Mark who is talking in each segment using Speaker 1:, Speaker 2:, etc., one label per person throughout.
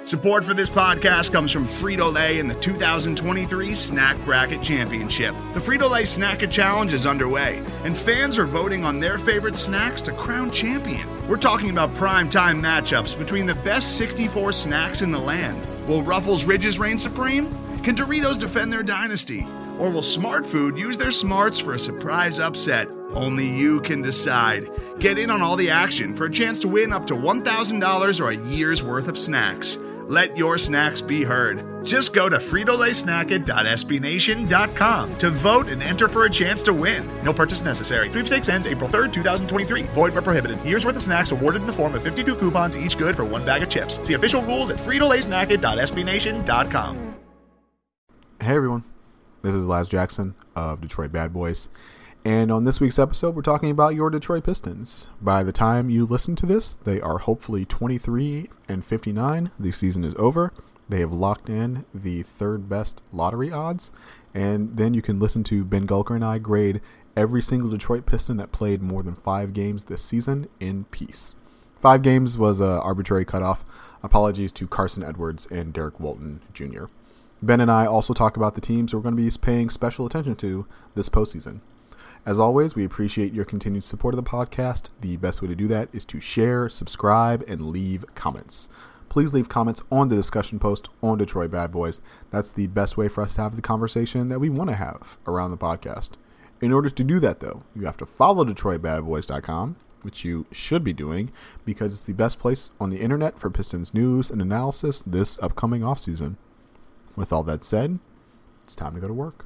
Speaker 1: Support for this podcast comes from Frito-Lay and the 2023 Snack Bracket Championship. The Frito-Lay Snack Challenge is underway, and fans are voting on their favorite snacks to crown champion. We're talking about prime-time matchups between the best 64 snacks in the land. Will Ruffles Ridges reign supreme? Can Doritos defend their dynasty? Or will Smart Food use their smarts for a surprise upset? Only you can decide. Get in on all the action for a chance to win up to $1,000 or a year's worth of snacks. Let your snacks be heard. Just go to fritolaysnacket.sbnation.com to vote and enter for a chance to win. No purchase necessary. Sweepstakes ends April 3rd, 2023. Void where prohibited. Year's worth of snacks awarded in the form of 52 coupons, each good for one bag of chips. See official rules at fritolaysnacket.sbnation.com.
Speaker 2: Hey everyone, this is Laz Jackson of Detroit Bad Boys. And on this week's episode, we're talking about your Detroit Pistons. By the time you listen to this, they are hopefully 23-59. The season is over. They have locked in the third best lottery odds. And then you can listen to Ben Gulker and I grade every single Detroit Piston that played more than 5 games this season in peace. 5 games was an arbitrary cutoff. Apologies to Carson Edwards and Derek Walton Jr. Ben and I also talk about the teams we're going to be paying special attention to this postseason. As always, we appreciate your continued support of the podcast. The best way to do that is to share, subscribe, and leave comments. Please leave comments on the discussion post on Detroit Bad Boys. That's the best way for us to have the conversation that we want to have around the podcast. In order to do that, though, you have to follow DetroitBadBoys.com, which you should be doing, because it's the best place on the internet for Pistons news and analysis this upcoming offseason. With all that said, it's time to go to work.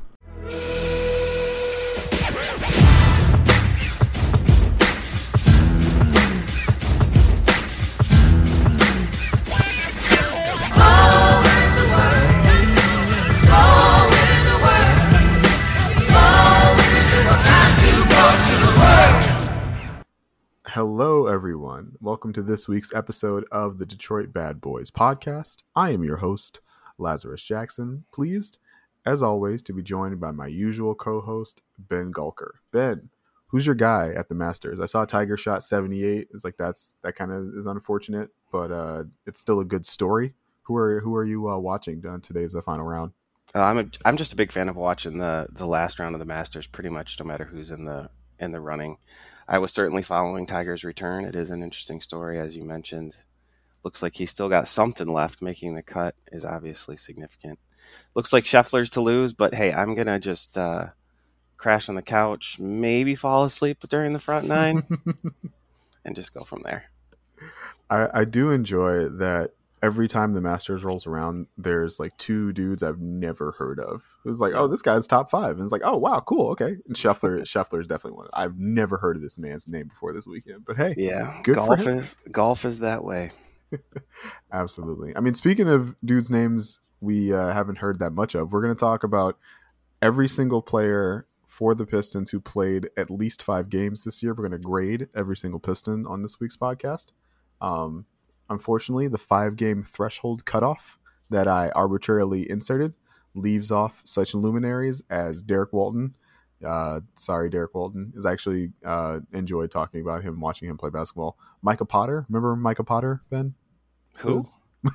Speaker 2: Hello, everyone. Welcome to this week's episode of the Detroit Bad Boys podcast. I am your host, Lazarus Jackson. Pleased, as always, to be joined by my usual co-host, Ben Gulker. Ben, who's your guy at the Masters? I saw Tiger shot 78. It's like that kind of is unfortunate, but it's still a good story. Who are you watching? Today's the final round.
Speaker 3: I'm just a big fan of watching the last round of the Masters, pretty much no matter who's in the running. I was certainly following Tiger's return. It is an interesting story, as you mentioned. Looks like he's still got something left. Making the cut is obviously significant. Looks like Scheffler's to lose, but hey, I'm going to just crash on the couch, maybe fall asleep during the front 9, and just go from there.
Speaker 2: I do enjoy that every time the Masters rolls around, there's like 2 dudes I've never heard of. It was like, oh, this guy's top 5. And it's like, oh, wow, cool, okay. And Scheffler's definitely one. I've never heard of this man's name before this weekend. But hey,
Speaker 3: yeah,
Speaker 2: good for him.
Speaker 3: Golf is that way.
Speaker 2: Absolutely. I mean, speaking of dudes' names we haven't heard that much of, we're going to talk about every single player for the Pistons who played at least 5 games this year. We're going to grade every single Piston on this week's podcast. Unfortunately, the 5-game threshold cutoff that I arbitrarily inserted leaves off such luminaries as Derek Walton. Sorry, Derek Walton. Is actually enjoyed talking about him, watching him play basketball. Micah Potter. Remember Micah Potter, Ben?
Speaker 3: Who?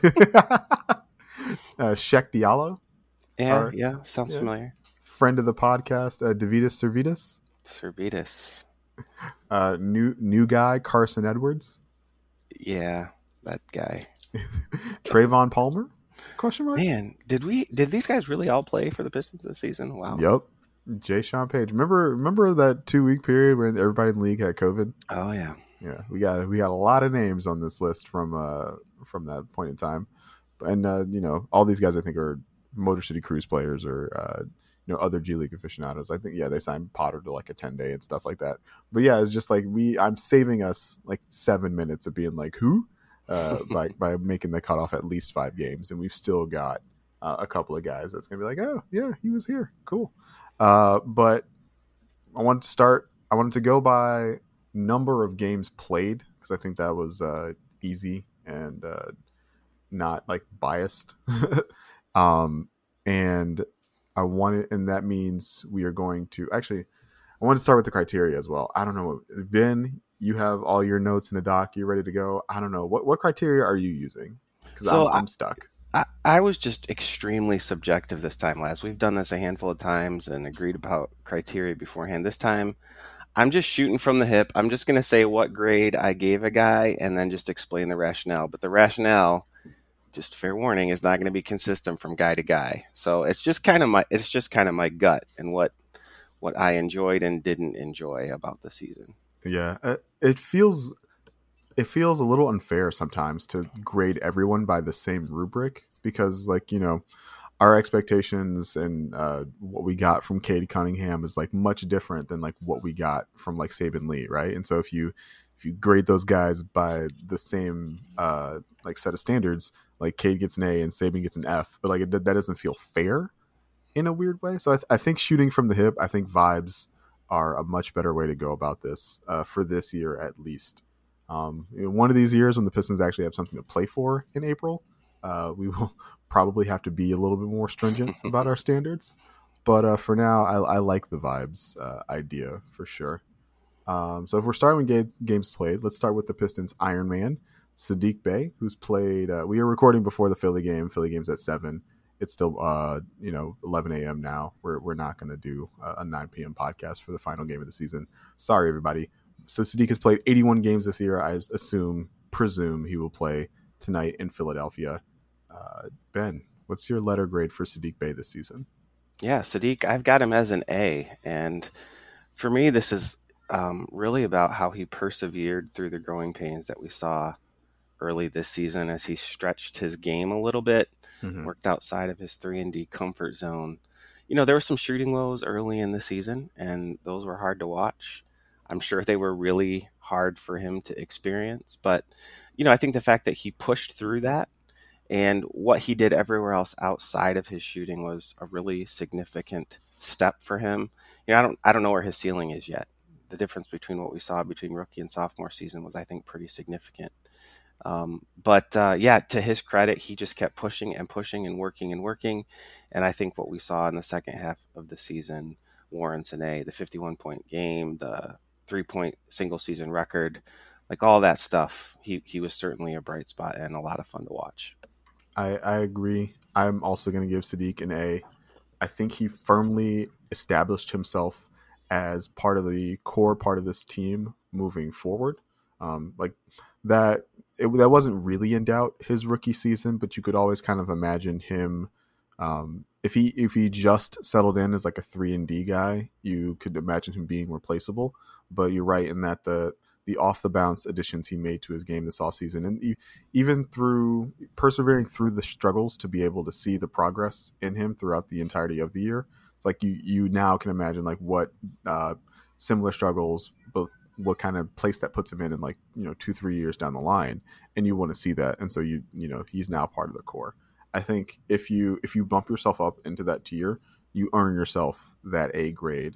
Speaker 2: Shek Diallo.
Speaker 3: Yeah, sounds familiar.
Speaker 2: Friend of the podcast, Davidas Servidis.
Speaker 3: Servidis.
Speaker 2: New guy, Carson Edwards.
Speaker 3: Yeah, that guy.
Speaker 2: Trayvon Palmer? Question mark?
Speaker 3: Man, did these guys really all play for the Pistons this season? Wow.
Speaker 2: Yep. Jay Sean Page. Remember that 2-week period when everybody in the league had COVID?
Speaker 3: Oh yeah.
Speaker 2: Yeah, we got a lot of names on this list from that point in time, and all these guys I think are Motor City Cruise players or other G League aficionados. I think they signed Potter to like a 10-day and stuff like that. But yeah, it's just like I'm saving us like 7 minutes of being like who by making the cutoff at least 5 games, and we've still got a couple of guys that's gonna be like, oh yeah, he was here, cool. But I wanted to go by number of games played because I think that was easy and not like biased. And that means we are going to I want to start with the criteria as well. I don't know, Ben, you have all your notes in the doc. You ready to go? I don't know. What criteria are you using? Because
Speaker 3: So
Speaker 2: I'm stuck.
Speaker 3: I was just extremely subjective this time, Laz. We've done this a handful of times and agreed about criteria beforehand. This time, I'm just shooting from the hip. I'm just going to say what grade I gave a guy and then just explain the rationale. But the rationale, just fair warning, is not going to be consistent from guy to guy. So it's just kind of my gut and what I enjoyed and didn't enjoy about the season.
Speaker 2: Yeah, it feels a little unfair sometimes to grade everyone by the same rubric because, like, our expectations and what we got from Cade Cunningham is like much different than like what we got from like Saban Lee, right? And so if you grade those guys by the same like set of standards, like Cade gets an A and Saban gets an F, but like that doesn't feel fair in a weird way. So I think shooting from the hip, I think vibes are a much better way to go about this for this year at least. One of these years when the Pistons actually have something to play for in April, we will probably have to be a little bit more stringent about our standards. But for now, I like the vibes idea for sure. So if we're starting with games played, let's start with the Pistons Iron Man, Saddiq Bey, who's played. We are recording before the Philly game. Philly game's at 7. It's still 11 a.m. now. We're not going to do a 9 p.m. podcast for the final game of the season. Sorry, everybody. So Saddiq has played 81 games this year. I presume he will play tonight in Philadelphia. Ben, what's your letter grade for Saddiq Bey this season?
Speaker 3: Yeah, Saddiq, I've got him as an A. And for me, this is really about how he persevered through the growing pains that we saw early this season as he stretched his game a little bit, worked outside of his 3-and-D comfort zone. There were some shooting woes early in the season, and those were hard to watch. I'm sure they were really hard for him to experience. But, I think the fact that he pushed through that and what he did everywhere else outside of his shooting was a really significant step for him. I don't know where his ceiling is yet. The difference between what we saw between rookie and sophomore season was, I think, pretty significant. But to his credit, he just kept pushing and pushing and working and working. And I think what we saw in the second half of the season warrants an A. The 51-point game, the 3-point single season record, like all that stuff, he was certainly a bright spot and a lot of fun to watch.
Speaker 2: I agree. I'm also going to give Saddiq an A. I think he firmly established himself as part of the core part of this team moving forward. Like that wasn't really in doubt his rookie season, but you could always kind of imagine him if he just settled in as like a 3-and-D guy, you could imagine him being replaceable. But you're right in that the off the bounce additions he made to his game this offseason, and even through persevering through the struggles to be able to see the progress in him throughout the entirety of the year, it's like you now can imagine like what similar struggles, but what kind of place that puts him in like 2-3 years down the line, and you want to see that, and so he's now part of the core. I think if you bump yourself up into that tier, you earn yourself that A grade.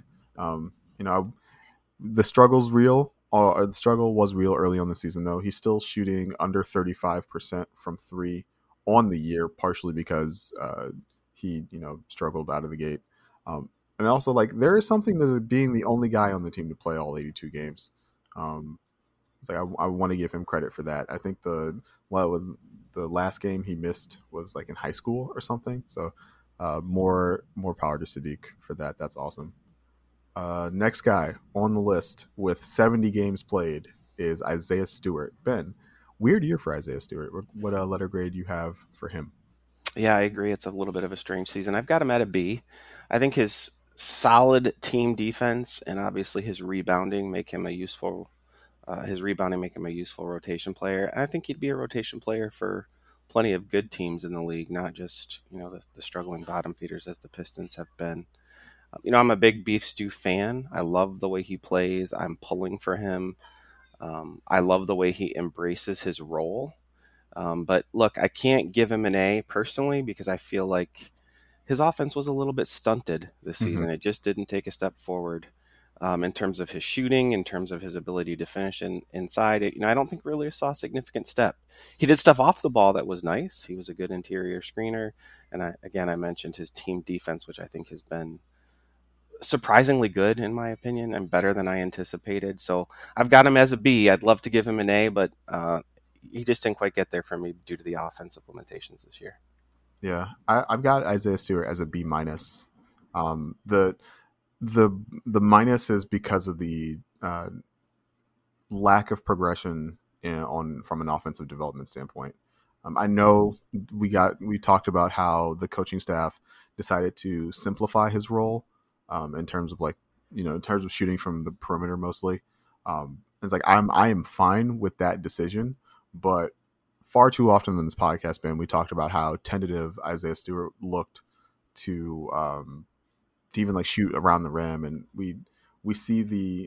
Speaker 2: The struggle's real. The struggle was real early on the season, though. He's still shooting under 35% from 3 on the year, partially because he struggled out of the gate. And also, like, there is something to being the only guy on the team to play all 82 games. It's like I want to give him credit for that. I think the last game he missed was like in high school or something. So more power to Saddiq for that. That's awesome. Next guy on the list with 70 games played is Isaiah Stewart. Ben, weird year for Isaiah Stewart. What letter grade you have for him?
Speaker 3: Yeah, I agree. It's a little bit of a strange season. I've got him at a B. I think his solid team defense and obviously his rebounding make him a useful rotation player. And I think he'd be a rotation player for plenty of good teams in the league, not just the struggling bottom feeders as the Pistons have been. I'm a big Beef Stew fan. I love the way he plays. I'm pulling for him. I love the way he embraces his role. But look, I can't give him an A personally because I feel like his offense was a little bit stunted this season. It just didn't take a step forward in terms of his shooting, in terms of his ability to finish inside it. I don't think really saw a significant step. He did stuff off the ball that was nice. He was a good interior screener. And I mentioned his team defense, which I think has been surprisingly good in my opinion and better than I anticipated. So I've got him as a B. I'd love to give him an A, but he just didn't quite get there for me due to the offensive limitations this year.
Speaker 2: Yeah, I've got Isaiah Stewart as a B minus. The minus is because of the lack of progression from an offensive development standpoint. I know we talked about how the coaching staff decided to simplify his role in terms of in terms of shooting from the perimeter mostly. It's like I am fine with that decision, but far too often in this podcast, Ben, we talked about how tentative Isaiah Stewart looked to even like shoot around the rim, and we see the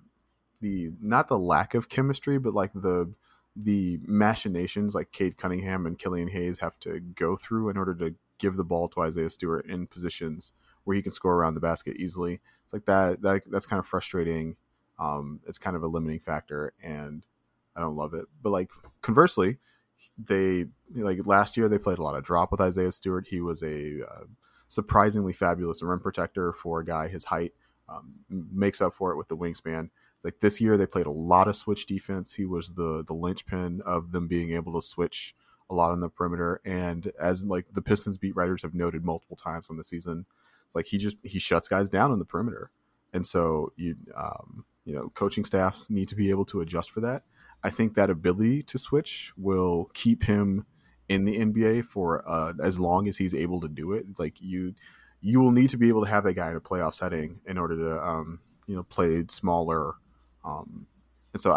Speaker 2: not the lack of chemistry, but like the machinations like Cade Cunningham and Killian Hayes have to go through in order to give the ball to Isaiah Stewart in positions where he can score around the basket easily. It's like that's kind of frustrating. It's kind of a limiting factor, and I don't love it. But like conversely, they like last year they played a lot of drop with Isaiah Stewart. He was a surprisingly fabulous rim protector for a guy his height. Makes up for it with the wingspan. Like this year, they played a lot of switch defense. He was the linchpin of them being able to switch a lot on the perimeter. And as like the Pistons beat writers have noted multiple times on the season, it's like he shuts guys down on the perimeter. And so coaching staffs need to be able to adjust for that. I think that ability to switch will keep him in the NBA for as long as he's able to do it. Like you will need to be able to have that guy in a playoff setting in order to play smaller. And so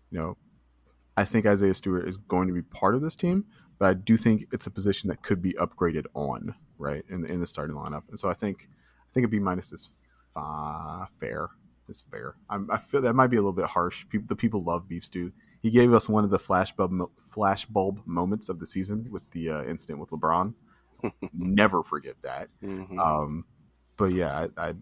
Speaker 2: I think Isaiah Stewart is going to be part of this team, but I do think it's a position that could be upgraded on right in the starting lineup. And so I think a B minus is fair. It's fair. I feel that might be a little bit harsh. The people love Beef Stew. He gave us one of the flashbulb moments of the season with the incident with LeBron. Never forget that.
Speaker 3: Mm-hmm.
Speaker 2: But yeah,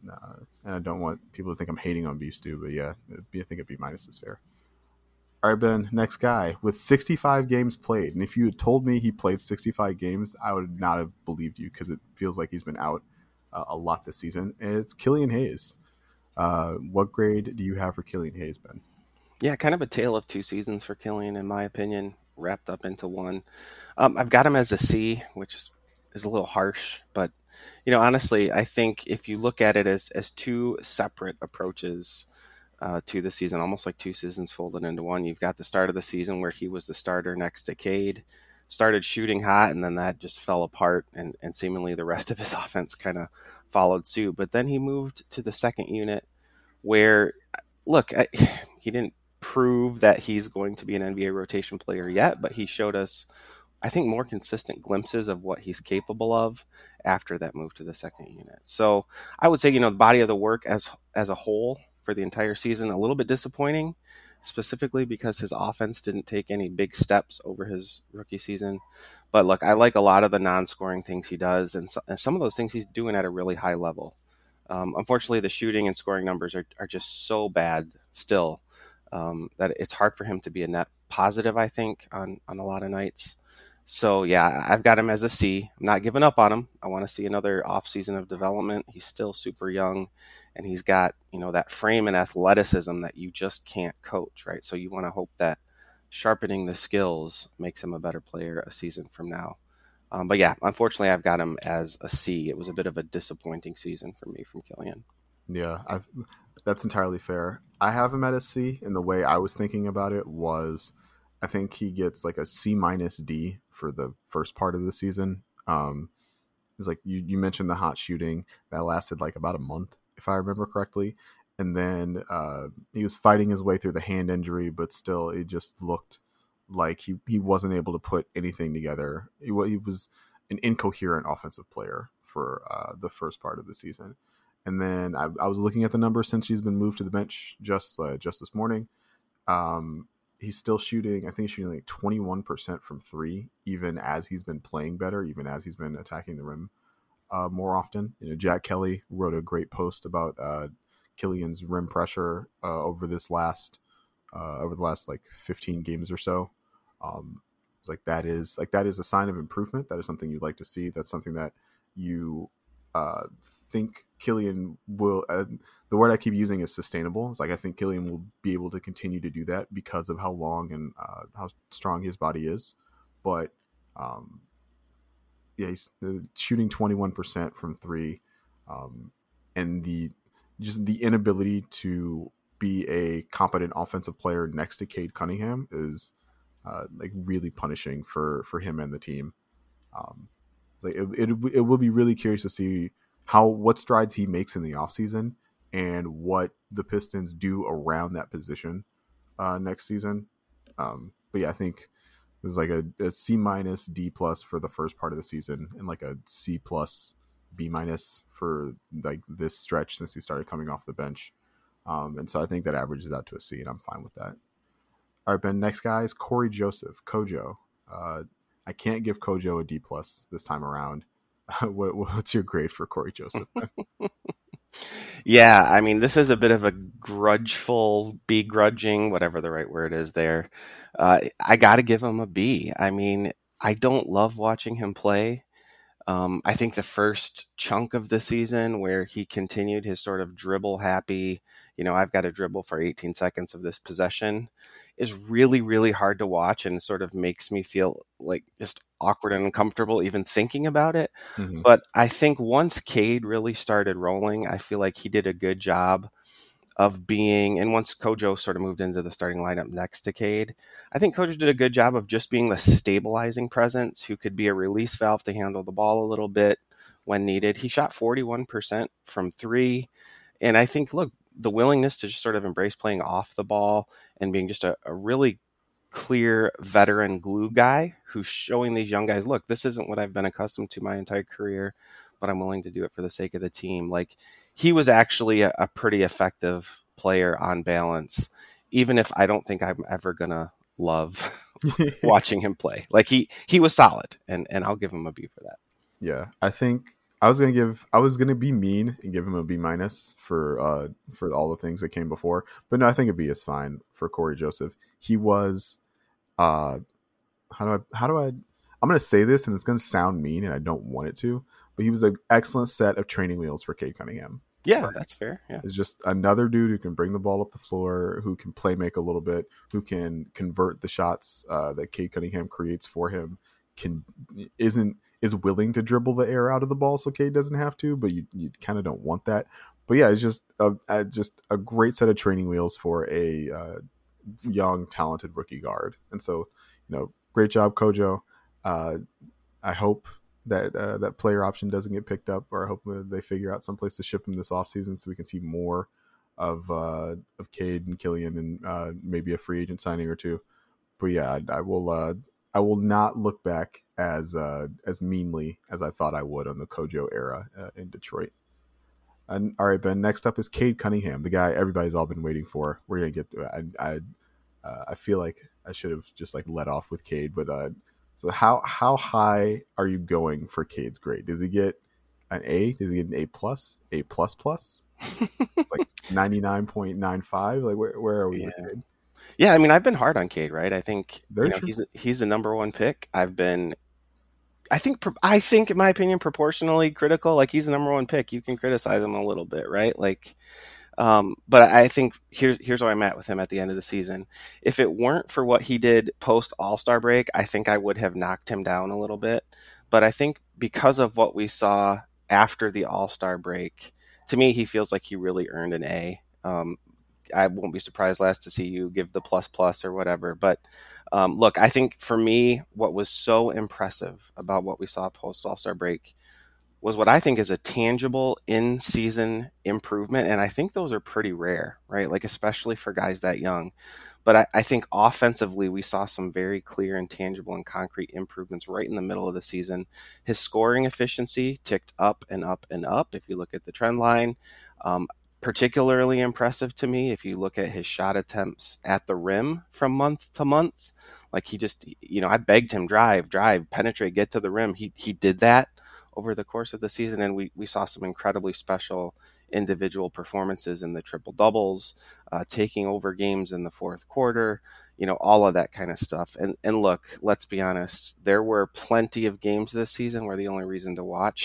Speaker 2: I don't want people to think I'm hating on Beef Stew. But yeah, I think a B minus is fair. All right, Ben, next guy with 65 games played. And if you had told me he played 65 games, I would not have believed you because it feels like he's been out a lot this season. And it's Killian Hayes. What grade do you have for Killian Hayes, Ben?
Speaker 3: Yeah, kind of a tale of two seasons for Killian, in my opinion, wrapped up into one. I've got him as a C, which is a little harsh, but honestly, I think if you look at it as two separate approaches to the season, almost like two seasons folded into one, you've got the start of the season where he was the starter next to Cade, started shooting hot, and then that just fell apart, and seemingly the rest of his offense kind of followed suit. But then he moved to the second unit where, look, he didn't prove that he's going to be an NBA rotation player yet, but he showed us, I think, more consistent glimpses of what he's capable of after that move to the second unit. So I would say, the body of the work as a whole for the entire season, a little bit disappointing, specifically because his offense didn't take any big steps over his rookie season. But look, I like a lot of the non-scoring things he does, and some of those things he's doing at a really high level. Unfortunately, the shooting and scoring numbers are just so bad still that it's hard for him to be a net positive, I think, on a lot of nights. So, yeah, I've got him as a C. I'm not giving up on him. I want to see another offseason of development. He's still super young, and he's got, that frame and athleticism that you just can't coach, right? So you want to hope that sharpening the skills makes him a better player a season from now. But, yeah, unfortunately, I've got him as a C. It was a bit of a disappointing season for me from Killian.
Speaker 2: Yeah, that's entirely fair. I have him at a C, and the way I was thinking about it was I think he gets like a C minus D for the first part of the season. It's like you mentioned the hot shooting that lasted like about a month, if I remember correctly. And then he was fighting his way through the hand injury, but still it just looked like he wasn't able to put anything together. He was an incoherent offensive player for the first part of the season. And then I was looking at the numbers since he's been moved to the bench just this morning. He's still shooting. I think he's shooting like 21% from three, even as he's been playing better, even as he's been attacking the rim more often. Jack Kelly wrote a great post about Killian's rim pressure over the last like 15 games or so. It's like that is a sign of improvement. That is something you'd like to see. That's something that you think Killian will. The word I keep using is sustainable. It's like I think Killian will be able to continue to do that because of how long and how strong his body is. But yeah, he's shooting 21% from three, and the inability to be a competent offensive player next to Cade Cunningham is like really punishing for him and the team. Like it will be really curious to see what strides he makes in the offseason and what the Pistons do around that position next season. But yeah, I think there's like a C minus D plus for the first part of the season and like a C plus B minus for like this stretch since he started coming off the bench. And so I think that averages out to a C, and I'm fine with that. All right, Ben, next guy is Corey Joseph, Kojo. I can't give Kojo a D plus this time around. What's your grade for Corey Joseph?
Speaker 3: Yeah, I mean, this is a bit of a begrudging, whatever the right word is there. I got to give him a B. I mean, I don't love watching him play. I think the first chunk of the season where he continued his sort of dribble happy, I've got to dribble for 18 seconds of this possession is really, really hard to watch and sort of makes me feel like just awkward and uncomfortable even thinking about it.
Speaker 2: Mm-hmm.
Speaker 3: But I think once Cade really started rolling, I feel like he did a good job of being, and once Kojo sort of moved into the starting lineup next to Cade, I think Kojo did a good job of just being the stabilizing presence who could be a release valve to handle the ball a little bit when needed. He shot 41% from three. And I think, look, the willingness to just sort of embrace playing off the ball and being just a really clear veteran glue guy who's showing these young guys, look, this isn't what I've been accustomed to my entire career, but I'm willing to do it for the sake of the team. Like, he was actually a pretty effective player on balance, even if I don't think I'm ever going to love watching him play. Like, he was solid, and I'll give him a B for that.
Speaker 2: Yeah, I think I was gonna be mean and give him a B minus for all the things that came before, but no, I think a B is fine for Corey Joseph. He was how do I I'm gonna say this and it's gonna sound mean and I don't want it to, but he was an excellent set of training wheels for Cade Cunningham.
Speaker 3: Yeah, that's fair. Yeah,
Speaker 2: it's just another dude who can bring the ball up the floor, who can play make a little bit, who can convert the shots that Cade Cunningham creates for him. Is willing to dribble the air out of the ball so Cade doesn't have to, but you kind of don't want that. But yeah, it's just a great set of training wheels for a young, talented rookie guard. And so, great job, Kojo. I hope that that player option doesn't get picked up, or I hope they figure out someplace to ship him this offseason so we can see more of Cade and Killian and maybe a free agent signing or two. But yeah, I will not look back as meanly as I thought I would on the Kojo era in Detroit. And all right, Ben. Next up is Cade Cunningham, the guy everybody's all been waiting for. We're gonna get. I feel like I should have just like let off with Cade, but so how high are you going for Cade's grade? Does he get an A? Does he get an A plus? A plus plus? It's like 99.95. Like where are we with Cade?
Speaker 3: Yeah, I mean, I've been hard on Cade, right? I think he's the number one pick. I think in my opinion, proportionally critical. Like, he's the number one pick. You can criticize him a little bit, right? Like, but I think here's where I'm at with him at the end of the season. If it weren't for what he did post All-Star break, I think I would have knocked him down a little bit. But I think because of what we saw after the All-Star break, to me, he feels like he really earned an A. I won't be surprised, last to see you give the plus or whatever. But look, I think for me, what was so impressive about what we saw post All-Star break was what I think is a tangible in-season improvement. And I think those are pretty rare, right? Like, especially for guys that young. But I think offensively, we saw some very clear and tangible and concrete improvements right in the middle of the season. His scoring efficiency ticked up and up and up. If you look at the trend line, particularly impressive to me if you look at his shot attempts at the rim from month to month. Like, he just, I begged him, drive, penetrate, get to the rim. He did that over the course of the season, and we saw some incredibly special individual performances in the triple doubles, taking over games in the fourth quarter, all of that kind of stuff. And look, let's be honest, there were plenty of games this season where the only reason to watch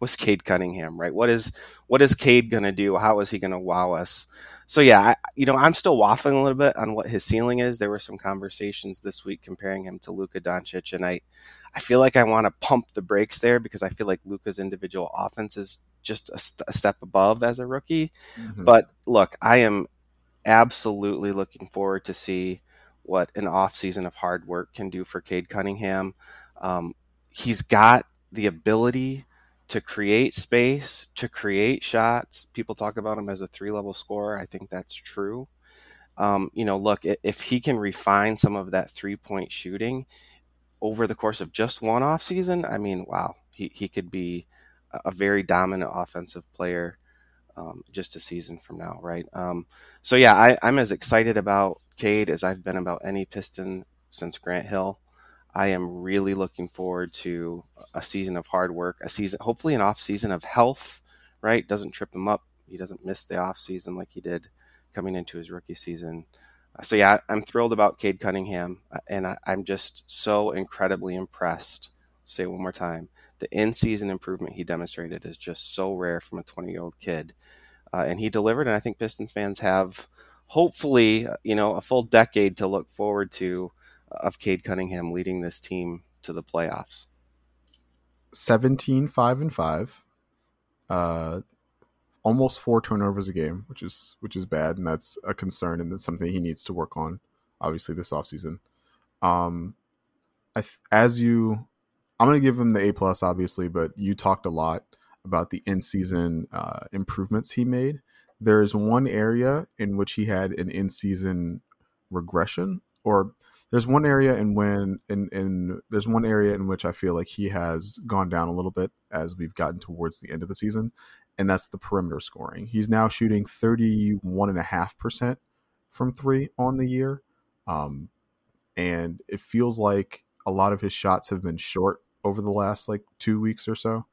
Speaker 3: was Cade Cunningham, right? What is Cade going to do? How is he going to wow us? So yeah, I'm still waffling a little bit on what his ceiling is. There were some conversations this week comparing him to Luka Doncic, and I feel like I want to pump the brakes there because I feel like Luka's individual offense is just a step above as a rookie. Mm-hmm. But look, I am absolutely looking forward to see what an offseason of hard work can do for Cade Cunningham. He's got the ability to create space, to create shots. People talk about him as a 3-level scorer. I think that's true. Look, if he can refine some of that 3-point shooting over the course of just one offseason, I mean, wow, he could be a very dominant offensive player just a season from now, right? So yeah, I'm as excited about Cade as I've been about any Piston since Grant Hill. I am really looking forward to a season of hard work, hopefully an off season of health, right? Doesn't trip him up. He doesn't miss the off season like he did coming into his rookie season. So yeah, I'm thrilled about Cade Cunningham, and I'm just so incredibly impressed. I'll say it one more time. The in-season improvement he demonstrated is just so rare from a 20-year-old kid. And he delivered, and I think Pistons fans have hopefully, a full decade to look forward to of Cade Cunningham leading this team to the playoffs.
Speaker 2: 17-5-5, almost 4 turnovers a game, which is bad, and that's a concern, and that's something he needs to work on, obviously, this offseason. I'm going to give him the A+, obviously, but you talked a lot about the in-season improvements he made. There is one area in which he had an in-season regression, or there's one area in which I feel like he has gone down a little bit as we've gotten towards the end of the season, and that's the perimeter scoring. He's now shooting 31.5% from 3 on the year, and it feels like a lot of his shots have been short over the last 2 weeks or so.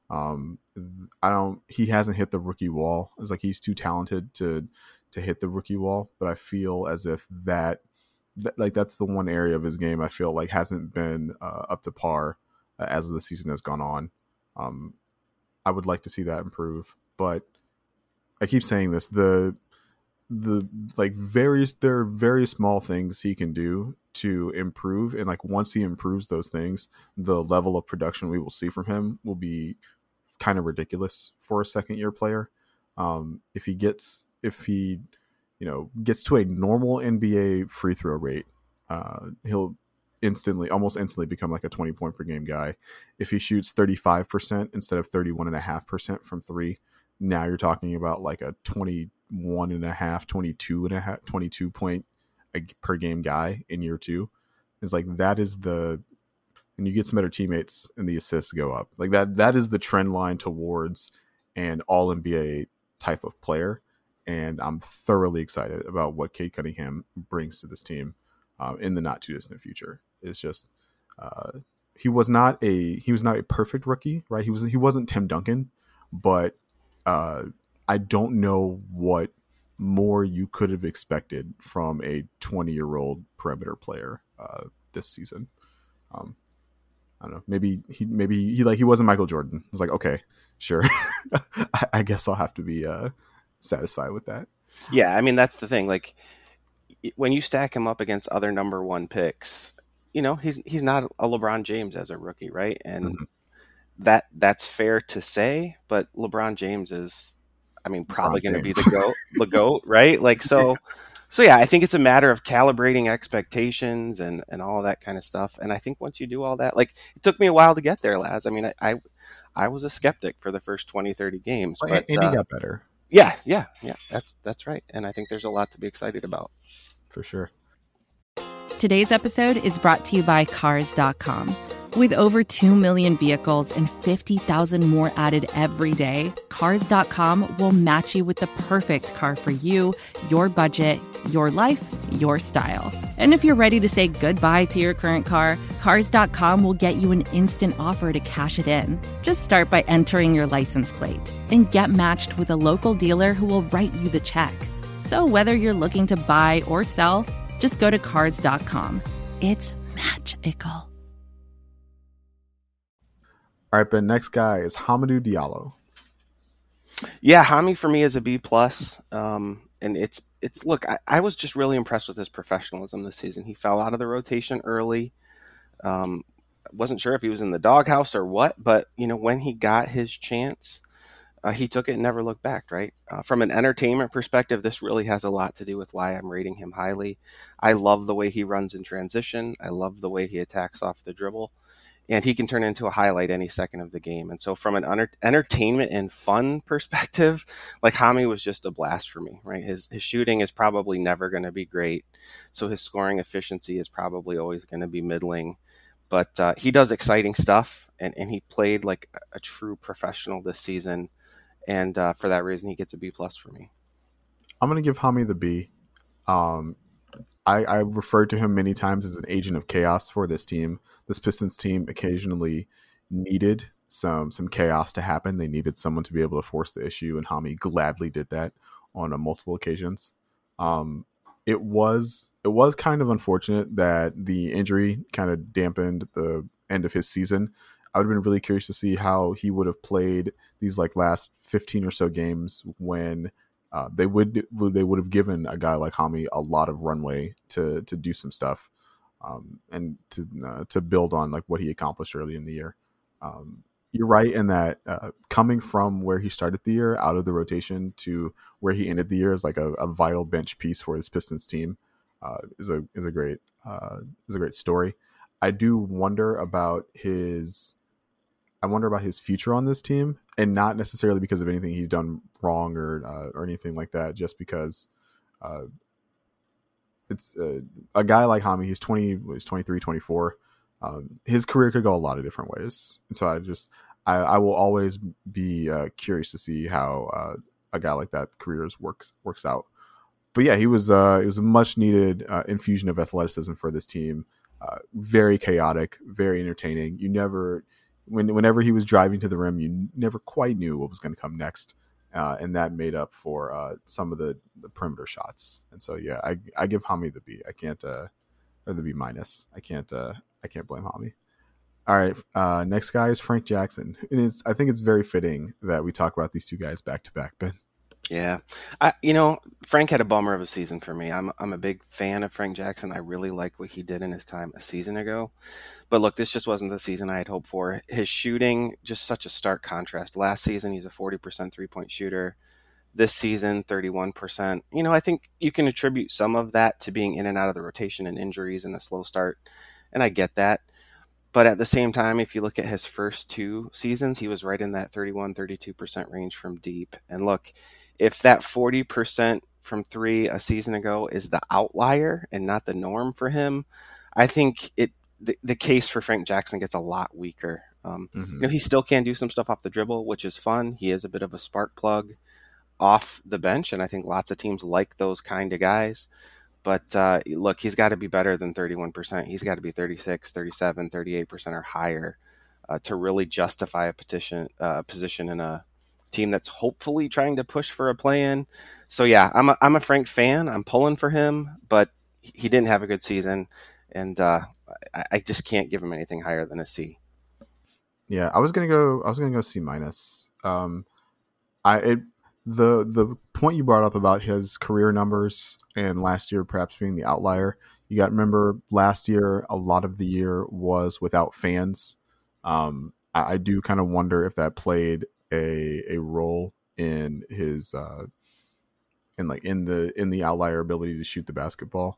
Speaker 2: He hasn't hit the rookie wall. It's like he's too talented to hit the rookie wall, but I feel as if that's the one area of his game I feel like hasn't been up to par as the season has gone on. I would like to see that improve, but I keep saying this, there are very small things he can do to improve, and once he improves those things, the level of production we will see from him will be kind of ridiculous for a second-year player. If he gets to a normal NBA free throw rate, he'll almost instantly become like a 20-point per game guy. If he shoots 35% instead of 31.5% from 3, now you're talking about like a 22 point per game guy in year 2. It's like that is and you get some better teammates and the assists go up. Like that is the trend line towards an all NBA type of player. And I'm thoroughly excited about what Cade Cunningham brings to this team in the not too distant future. It's just he was not a perfect rookie, right? He wasn't Tim Duncan, but I don't know what more you could have expected from a 20-year-old perimeter player this season. I don't know. Maybe he wasn't Michael Jordan. I was like, okay, sure. I guess I'll have to be satisfied with that.
Speaker 3: Yeah, I mean that's the thing. Like when you stack him up against other number 1 picks, he's not a LeBron James as a rookie, right? And that's fair to say, but LeBron James is, probably going to be the GOAT, right? So yeah, I think it's a matter of calibrating expectations and all that kind of stuff. And I think once you do all that, it took me a while to get there, Laz. I was a skeptic for the first 20, 30 games. But
Speaker 2: and he got better.
Speaker 3: Yeah. That's right. And I think there's a lot to be excited about.
Speaker 2: For sure.
Speaker 4: Today's episode is brought to you by Cars.com. With over 2 million vehicles and 50,000 more added every day, Cars.com will match you with the perfect car for you, your budget, your life, your style. And if you're ready to say goodbye to your current car, Cars.com will get you an instant offer to cash it in. Just start by entering your license plate and get matched with a local dealer who will write you the check. So whether you're looking to buy or sell, just go to Cars.com. It's magical.
Speaker 2: All right, Ben. Next guy is Hamidou Diallo.
Speaker 3: Yeah, Hami for me is a B plus. And it's look, I was just really impressed with his professionalism this season. He fell out of the rotation early. Wasn't sure if he was in the doghouse or what, but when he got his chance, he took it and never looked back, right? From an entertainment perspective, this really has a lot to do with why I'm rating him highly. I love the way he runs in transition. I love the way he attacks off the dribble. And he can turn into a highlight any second of the game. And so from an entertainment and fun perspective, like Hami was just a blast for me, right? His shooting is probably never going to be great. So his scoring efficiency is probably always going to be middling. But he does exciting stuff, and he played like a true professional this season. And for that reason, he gets a B plus for me.
Speaker 2: I'm going to give Hami the B. I referred to him many times as an agent of chaos for this team. This Pistons team occasionally needed some chaos to happen. They needed someone to be able to force the issue, and Hami gladly did that on multiple occasions. It was kind of unfortunate that the injury kind of dampened the end of his season. I would have been really curious to see how he would have played these like last 15 or so games when they would have given a guy like Hami a lot of runway to do some stuff, and to build on like what he accomplished early in the year. You're right in that coming from where he started the year out of the rotation to where he ended the year as like a vital bench piece for this Pistons team is a great story. I do wonder about his future on this team, and not necessarily because of anything he's done wrong or anything like that, just because it's a guy like Hami. He's 23, 24. His career could go a lot of different ways. And so I will always be curious to see how a guy like that careers works out. But yeah, it was a much needed infusion of athleticism for this team. Very chaotic, very entertaining. Whenever he was driving to the rim, you never quite knew what was going to come next. And that made up for some of the perimeter shots. And so, yeah, I give Hami the B. I can't, or the B minus. I can't blame Hami. All right. Next guy is Frank Jackson. And I think it's very fitting that we talk about these two guys back to back, Ben.
Speaker 3: Yeah. Frank had a bummer of a season for me. I'm a big fan of Frank Jackson. I really like what he did in his time a season ago. But look, this just wasn't the season I had hoped for. His shooting, just such a stark contrast. Last season, he's a 40% three-point shooter. This season, 31%. I think you can attribute some of that to being in and out of the rotation and injuries and a slow start. And I get that. But at the same time, if you look at his first two seasons, he was right in that 31, 32% range from deep. And look, if that 40% from three a season ago is the outlier and not the norm for him, I think the case for Frank Jackson gets a lot weaker. He still can do some stuff off the dribble, which is fun. He is a bit of a spark plug off the bench, and I think lots of teams like those kind of guys. But look, he's got to be better than 31%. He's got to be 36, 37, 38% or higher to really justify a position in a team that's hopefully trying to push for a play-in. So yeah, I'm a Frank fan. I'm pulling for him, but he didn't have a good season, and I just can't give him anything higher than a C.
Speaker 2: Yeah, I was gonna go C minus. The point you brought up about his career numbers and last year perhaps being the outlier, you got to remember last year a lot of the year was without fans. I do kind of wonder if that played a role in his in the outlier ability to shoot the basketball.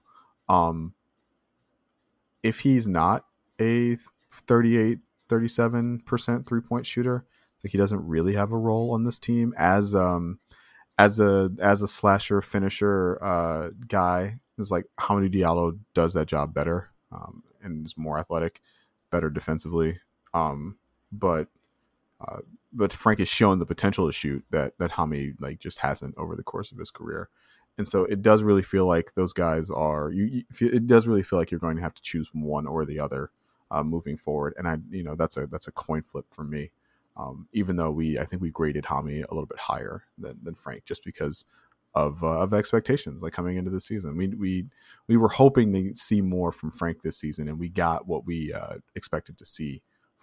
Speaker 2: If he's not a 38, 37% 3-point shooter, so he doesn't really have a role on this team as a slasher finisher guy. It's like Hamidou Diallo does that job better and is more athletic, better defensively. But Frank has shown the potential to shoot that Hami just hasn't over the course of his career. And so it does really feel like those guys are. It does really feel like you're going to have to choose one or the other moving forward. And that's a coin flip for me. Even though I think we graded Hami a little bit higher than Frank, just because of expectations coming into the season. We were hoping to see more from Frank this season, and we got what we expected to see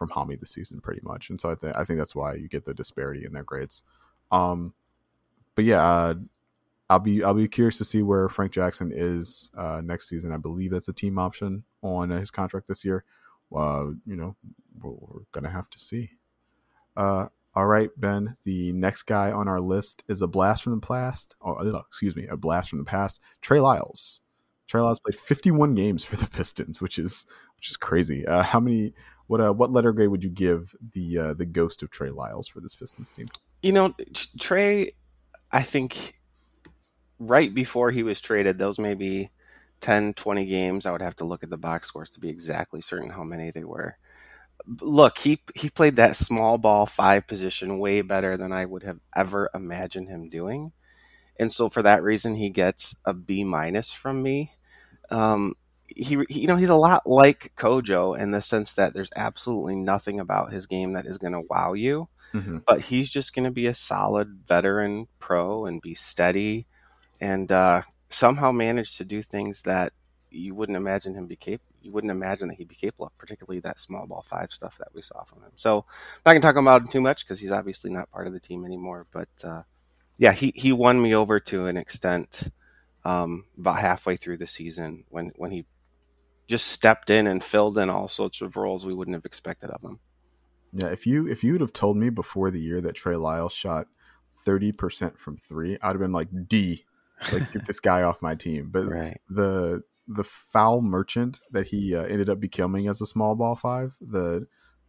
Speaker 2: Hami this season pretty much. And so I think that's why you get the disparity in their grades. But yeah, I'll be curious to see where Frank Jackson is next season. I believe that's a team option on his contract this year. We're gonna have to see. All right, Ben. The next guy on our list is a blast from the past. A blast from the past. Trey Lyles. Trey Lyles played 51 games for the Pistons, which is crazy. What letter grade would you give the ghost of Trey Lyles for this Pistons team?
Speaker 3: Trey, I think right before he was traded, those maybe 10, 20 games, I would have to look at the box scores to be exactly certain how many they were. Look, he played that small ball 5 position way better than I would have ever imagined him doing. And so for that reason, he gets a B- from me. He's a lot like Kojo in the sense that there's absolutely nothing about his game that is going to wow you, but he's just going to be a solid veteran pro and be steady and somehow manage to do things that you wouldn't imagine him be capable. You wouldn't imagine that he'd be capable of, particularly that small ball 5 stuff that we saw from him. So I'm not going to talk about him too much because he's obviously not part of the team anymore. But yeah, he won me over to an extent about halfway through the season when he just stepped in and filled in all sorts of roles we wouldn't have expected of him.
Speaker 2: Yeah, if you would have told me before the year that Trey Lyles shot 30% from 3, I'd have been like, get this guy off my team. But
Speaker 3: right.
Speaker 2: The foul merchant that he ended up becoming as a small ball 5, the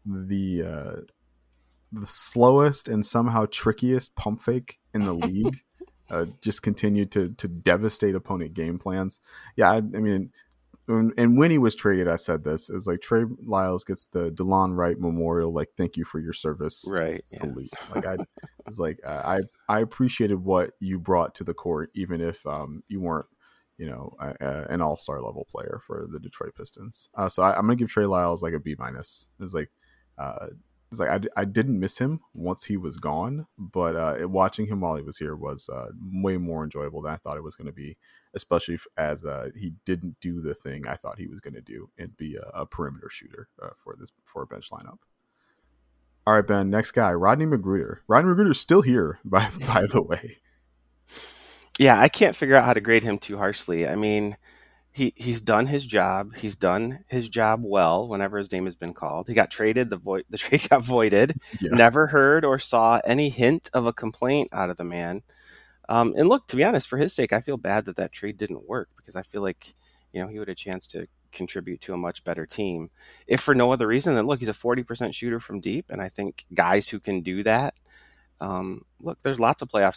Speaker 2: slowest and somehow trickiest pump fake in the league, just continued to devastate opponent game plans. Yeah, I mean, and when he was traded, I said this is like Trey Lyles gets the DeLon Wright Memorial, like thank you for your service,
Speaker 3: right?
Speaker 2: Salute. Yeah. Like I appreciated what you brought to the court, even if you weren't an all-star level player for the Detroit Pistons. So I'm gonna give Trey Lyles like a B-. It's like I didn't miss him once he was gone, but watching him while he was here was way more enjoyable than I thought it was going to be, especially as he didn't do the thing I thought he was going to do and be a perimeter shooter for a bench lineup. All right, Ben, next guy, Rodney McGruder. Rodney McGruder's still here, by the way.
Speaker 3: Yeah, I can't figure out how to grade him too harshly. I mean, he's done his job. He's done his job well whenever his name has been called. He got traded. The trade got voided. Yeah. Never heard or saw any hint of a complaint out of the man. And look, to be honest, for his sake, I feel bad that trade didn't work because I feel like, he would have a chance to contribute to a much better team. If for no other reason than, look, he's a 40% shooter from deep. And I think guys who can do that, look, there's lots of playoff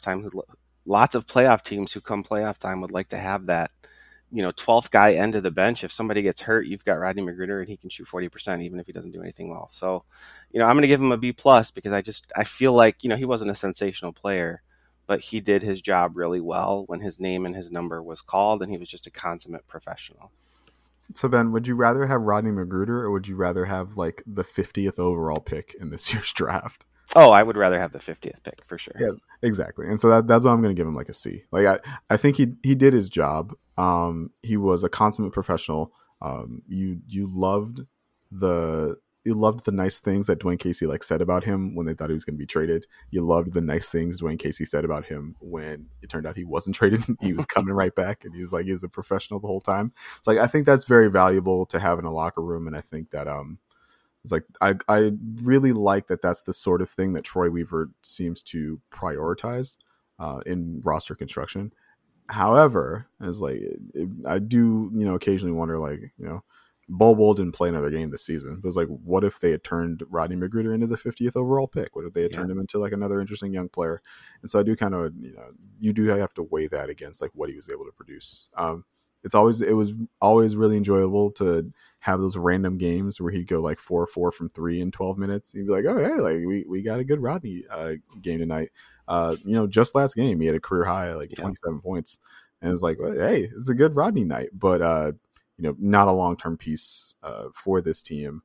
Speaker 3: teams who come playoff time would like to have that, 12th guy end of the bench. If somebody gets hurt, you've got Rodney McGruder and he can shoot 40% even if he doesn't do anything well. So, I'm going to give him a B+ because I feel like, he wasn't a sensational player, but he did his job really well when his name and his number was called and he was just a consummate professional.
Speaker 2: So Ben, would you rather have Rodney McGruder or would you rather have like the 50th overall pick in this year's draft?
Speaker 3: Oh, I would rather have the 50th pick for sure.
Speaker 2: Yeah, exactly. And so that's why I'm going to give him like a C. Like I think he did his job. He was a consummate professional. You loved the nice things that Dwayne Casey said about him when they thought he was going to be traded. You loved the nice things Dwayne Casey said about him when it turned out he wasn't traded. He was coming right back, and he was a professional the whole time. It's I think that's very valuable to have in a locker room, and I think that it's I really like that. That's the sort of thing that Troy Weaver seems to prioritize in roster construction. However, it's I do occasionally wonder Bol didn't play another game this season, but it's what if they had turned Rodney McGruder into the 50th overall pick? What if they had turned him into another interesting young player? And so I do kind of you do have to weigh that against what he was able to produce. It was always really enjoyable to have those random games where he'd go 4-4 from 3 in 12 minutes. He'd be like, oh, hey, we got a good Rodney game tonight. Just last game, he had a career high, 27 points. And it's well, hey, it's a good Rodney night, but, not a long-term piece for this team.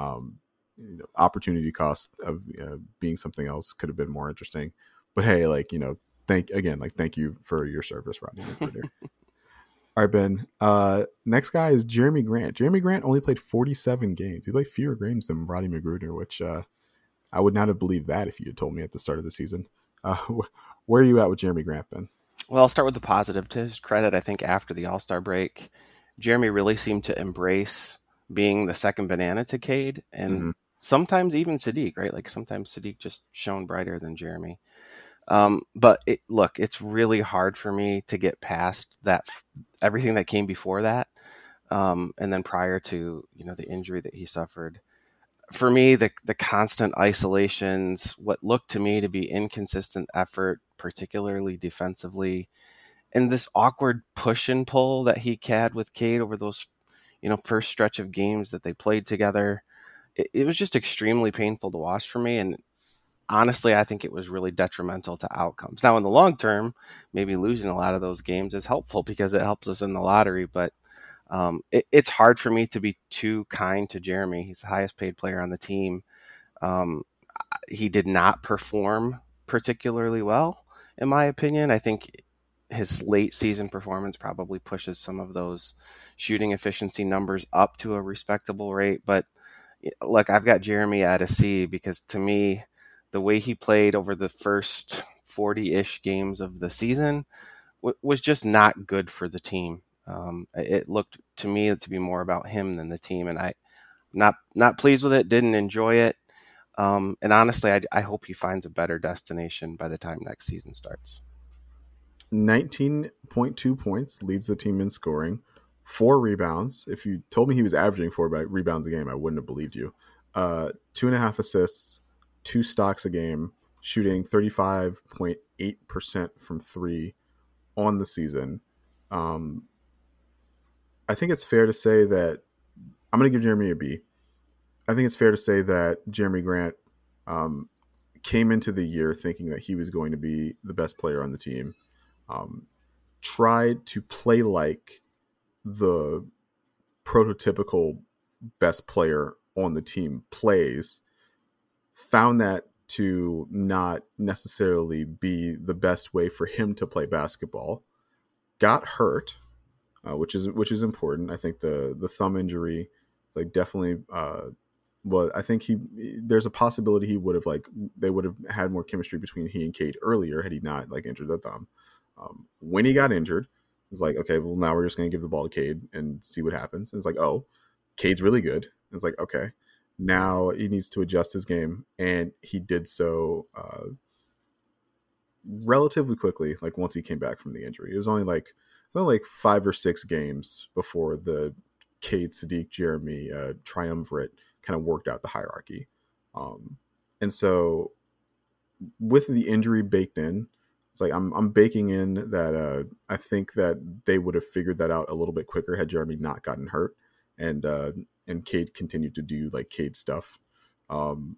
Speaker 2: Opportunity cost of being something else could have been more interesting. But hey, thank you for your service, Rodney McGruder. All right, Ben. Next guy is Jeremy Grant. Jeremy Grant only played 47 games. He played fewer games than Roddy McGruder, which I would not have believed that if you had told me at the start of the season. Where are you at with Jeremy Grant, Ben?
Speaker 3: Well, I'll start with the positive. To his credit, I think after the All-Star break, Jeremy really seemed to embrace being the second banana to Cade, and sometimes even Sadiq, right? Like sometimes Sadiq just shone brighter than Jeremy. But it's really hard for me to get past that, everything that came before that. And then prior to, the injury that he suffered. For me, the constant isolations, what looked to me to be inconsistent effort, particularly defensively, and this awkward push and pull that he had with Cade over those, first stretch of games that they played together, it was just extremely painful to watch for me. And honestly, I think it was really detrimental to outcomes. Now, in the long term, maybe losing a lot of those games is helpful because it helps us in the lottery, but it's hard for me to be too kind to Jeremy. He's the highest paid player on the team. He did not perform particularly well, in my opinion. I think his late season performance probably pushes some of those shooting efficiency numbers up to a respectable rate. But look, I've got Jeremy at a C because to me, the way he played over the first 40-ish games of the season was just not good for the team. It looked to me to be more about him than the team, and I'm not pleased with it. Didn't enjoy it, and honestly, I hope he finds a better destination by the time next season starts.
Speaker 2: 19.2 points leads the team in scoring, 4 rebounds. If you told me he was averaging 4 rebounds a game, I wouldn't have believed you. 2.5 assists, 2 stocks a game, shooting 35.8% from 3 on the season. I think it's fair to say that I'm going to give Jeremy a B. I think it's fair to say that Jeremy Grant came into the year thinking that he was going to be the best player on the team, tried to play like the prototypical best player on the team plays, found that to not necessarily be the best way for him to play basketball, got hurt, which is important. I think the thumb injury is like definitely. Well, I think there's a possibility they would have had more chemistry between he and Cade earlier had he not injured the thumb. When he got injured, it's like, okay, well now we're just going to give the ball to Cade and see what happens. And it's like, oh, Cade's really good. And it's like, okay, now he needs to adjust his game, and he did so relatively quickly. Once he came back from the injury, it was only 5 or 6 games before the Cade, Sadiq, Jeremy triumvirate kind of worked out the hierarchy. And so with the injury baked in, it's like I'm baking in that I think that they would have figured that out a little bit quicker had Jeremy not gotten hurt, and Cade continued to do Cade stuff. And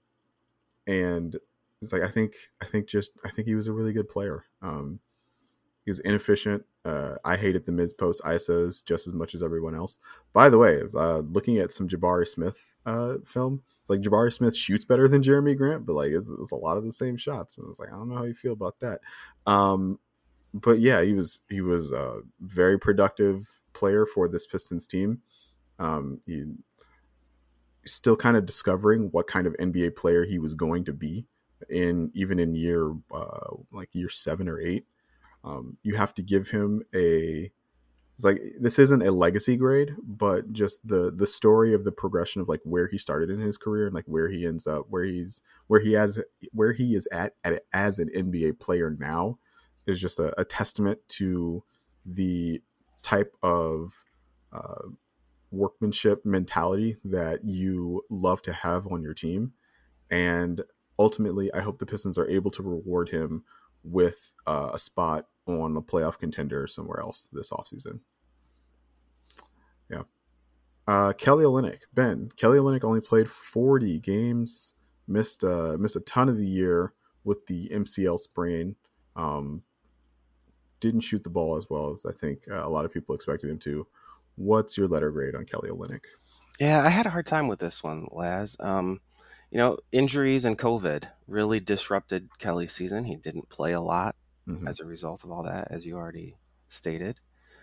Speaker 2: it's like I think he was a really good player. He was inefficient. I hated the mid-post ISOs just as much as everyone else. By the way, I was looking at some Jabari Smith film. It's like Jabari Smith shoots better than Jeremy Grant, but it's a lot of the same shots. And I was like, I don't know how you feel about that. But yeah, he was a very productive player for this Pistons team. He still kind of discovering what kind of NBA player he was going to be even in year 7 or 8. You have to give him this isn't a legacy grade, but just the story of the progression of where he started in his career and where he ends up, where he is at as an NBA player now is just a testament to the type of workmanship mentality that you love to have on your team. And ultimately, I hope the Pistons are able to reward him with a spot on a playoff contender or somewhere else this offseason. Yeah. Kelly Olynyk. Ben. Kelly Olynyk only played 40 games, missed a ton of the year with the MCL sprain. Didn't shoot the ball as well as I think a lot of people expected him to. What's your letter grade on Kelly Olynyk?
Speaker 3: Yeah, I had a hard time with this one, Laz. Injuries and COVID really disrupted Kelly's season. He didn't play a lot as a result of all that, as you already stated.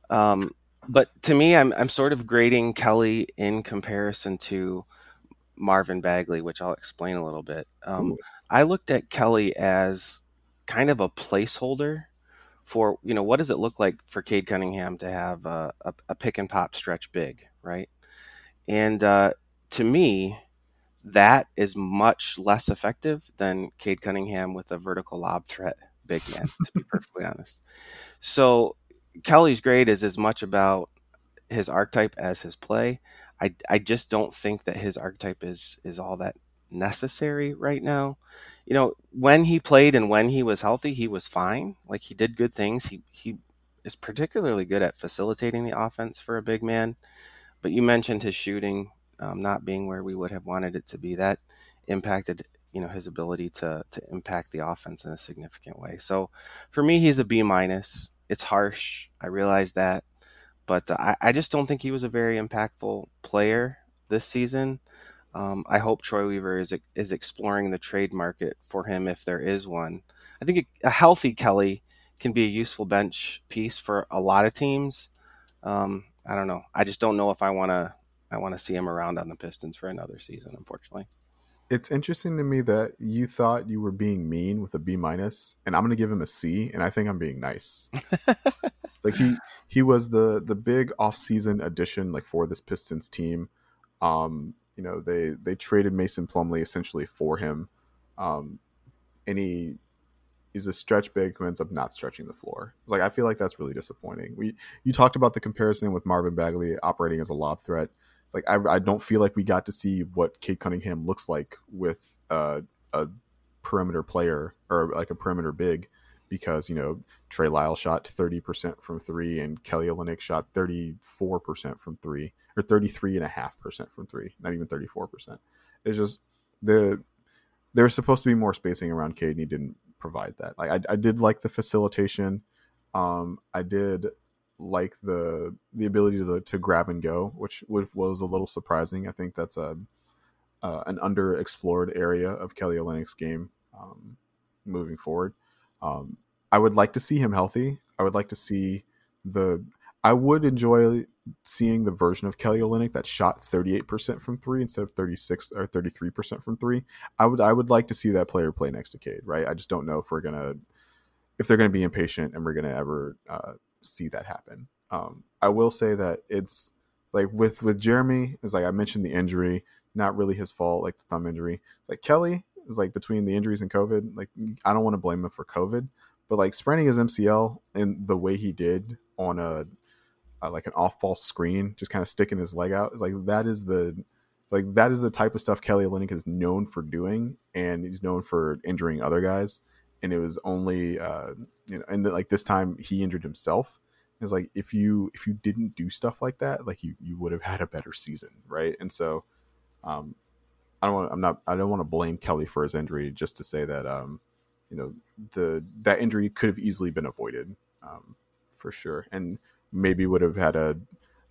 Speaker 3: But to me, I'm sort of grading Kelly in comparison to Marvin Bagley, which I'll explain a little bit. I looked at Kelly as kind of a placeholder for, what does it look like for Cade Cunningham to have a pick and pop stretch big, right? And to me, that is much less effective than Cade Cunningham with a vertical lob threat big man, to be perfectly honest. So Kelly's grade is as much about his archetype as his play. I just don't think that his archetype is all that necessary right now. When he played and when he was healthy, he was fine. Like, he did good things. He is particularly good at facilitating the offense for a big man. But you mentioned his shooting not being where we would have wanted it to be. That impacted his ability to impact the offense in a significant way. So for me, he's a B-. It's harsh. I realize that. But I just don't think he was a very impactful player this season. I hope Troy Weaver is exploring the trade market for him if there is one. I think a healthy Kelly can be a useful bench piece for a lot of teams. I don't know. I just don't know if I want to see him around on the Pistons for another season, unfortunately.
Speaker 2: It's interesting to me that you thought you were being mean with a B-, and I'm going to give him a C, and I think I'm being nice. It's like he was the big off-season addition, like, for this Pistons team. They traded Mason Plumlee essentially for him, and he's a stretch big who ends up not stretching the floor. It's like, I feel like that's really disappointing. You talked about the comparison with Marvin Bagley operating as a lob threat. It's like, I don't feel like we got to see what Cade Cunningham looks like with a perimeter player, or like a perimeter big, because Trey Lyle shot 30% from three and Kelly Olynyk shot 34% from three, or 33.5% from three, not even 34%. It's just there's supposed to be more spacing around Cade, and he didn't provide that. Like, I did like the facilitation. I did like the ability to grab and go, which was a little surprising. I think that's an underexplored area of Kelly Olynyk's game moving forward. I would like to see him healthy. I would like to see I would enjoy seeing the version of Kelly Olynyk that shot 38% from three instead of 36 or 33% from three. I would like to see that player play next to Cade, right? I just don't know if they're gonna be impatient and we're gonna ever see that happen. I will say that it's like with Jeremy, is like, I mentioned the injury, not really his fault, like the thumb injury. Like, Kelly is like, between the injuries and COVID, like, I don't want to blame him for COVID, but like, spraining his MCL in the way he did on like an off-ball screen, just kind of sticking his leg out, is like, that is the type of stuff Kelly Olynyk is known for doing, and he's known for injuring other guys. And it was only and like, this time he injured himself. It's like, if you didn't do stuff like that, like, you would have had a better season, right? And so I don't want to blame Kelly for his injury, just to say that that injury could have easily been avoided, for sure, and maybe he would have had a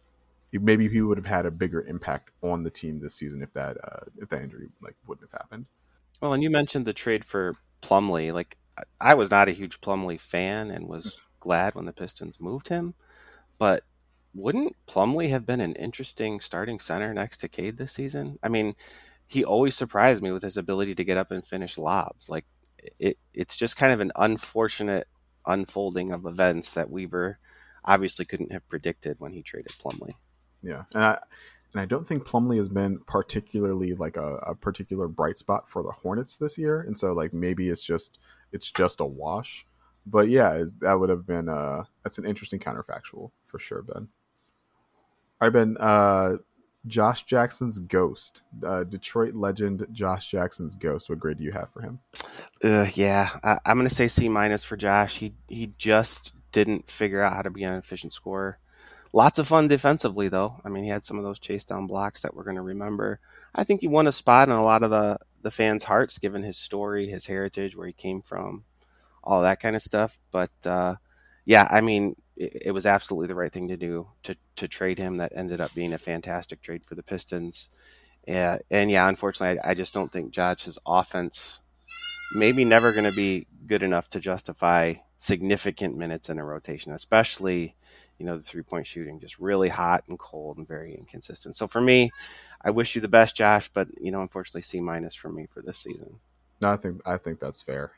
Speaker 2: bigger impact on the team this season if that injury, like, wouldn't have happened.
Speaker 3: Well, and you mentioned the trade for Plumlee. Like, I was not a huge Plumlee fan and was glad when the Pistons moved him, but wouldn't Plumlee have been an interesting starting center next to Cade this season? I mean, he always surprised me with his ability to get up and finish lobs. Like, it's just kind of an unfortunate unfolding of events that Weaver obviously couldn't have predicted when he traded Plumlee.
Speaker 2: Yeah, and I don't think Plumlee has been particularly like a particular bright spot for the Hornets this year, and so, like, maybe it's just a wash. But yeah, that would have been that's an interesting counterfactual for sure, Ben. All right, Ben. Josh Jackson's ghost, Detroit legend Josh Jackson's ghost. What grade do you have for him?
Speaker 3: Yeah, I'm going to say C- for Josh. He just didn't figure out how to be an efficient scorer. Lots of fun defensively, though. I mean, he had some of those chase down blocks that we're going to remember. I think he won a spot in a lot of the fans' hearts, given his story, his heritage, where he came from, all that kind of stuff. But yeah, I mean, it was absolutely the right thing to do to trade him. That ended up being a fantastic trade for the Pistons. And yeah, unfortunately, I just don't think Josh's offense maybe never going to be good enough to justify significant minutes in a rotation, especially the 3-point shooting just really hot and cold and very inconsistent. So for me, I wish you the best, Josh, but unfortunately C- for me for this season.
Speaker 2: No, I think that's fair.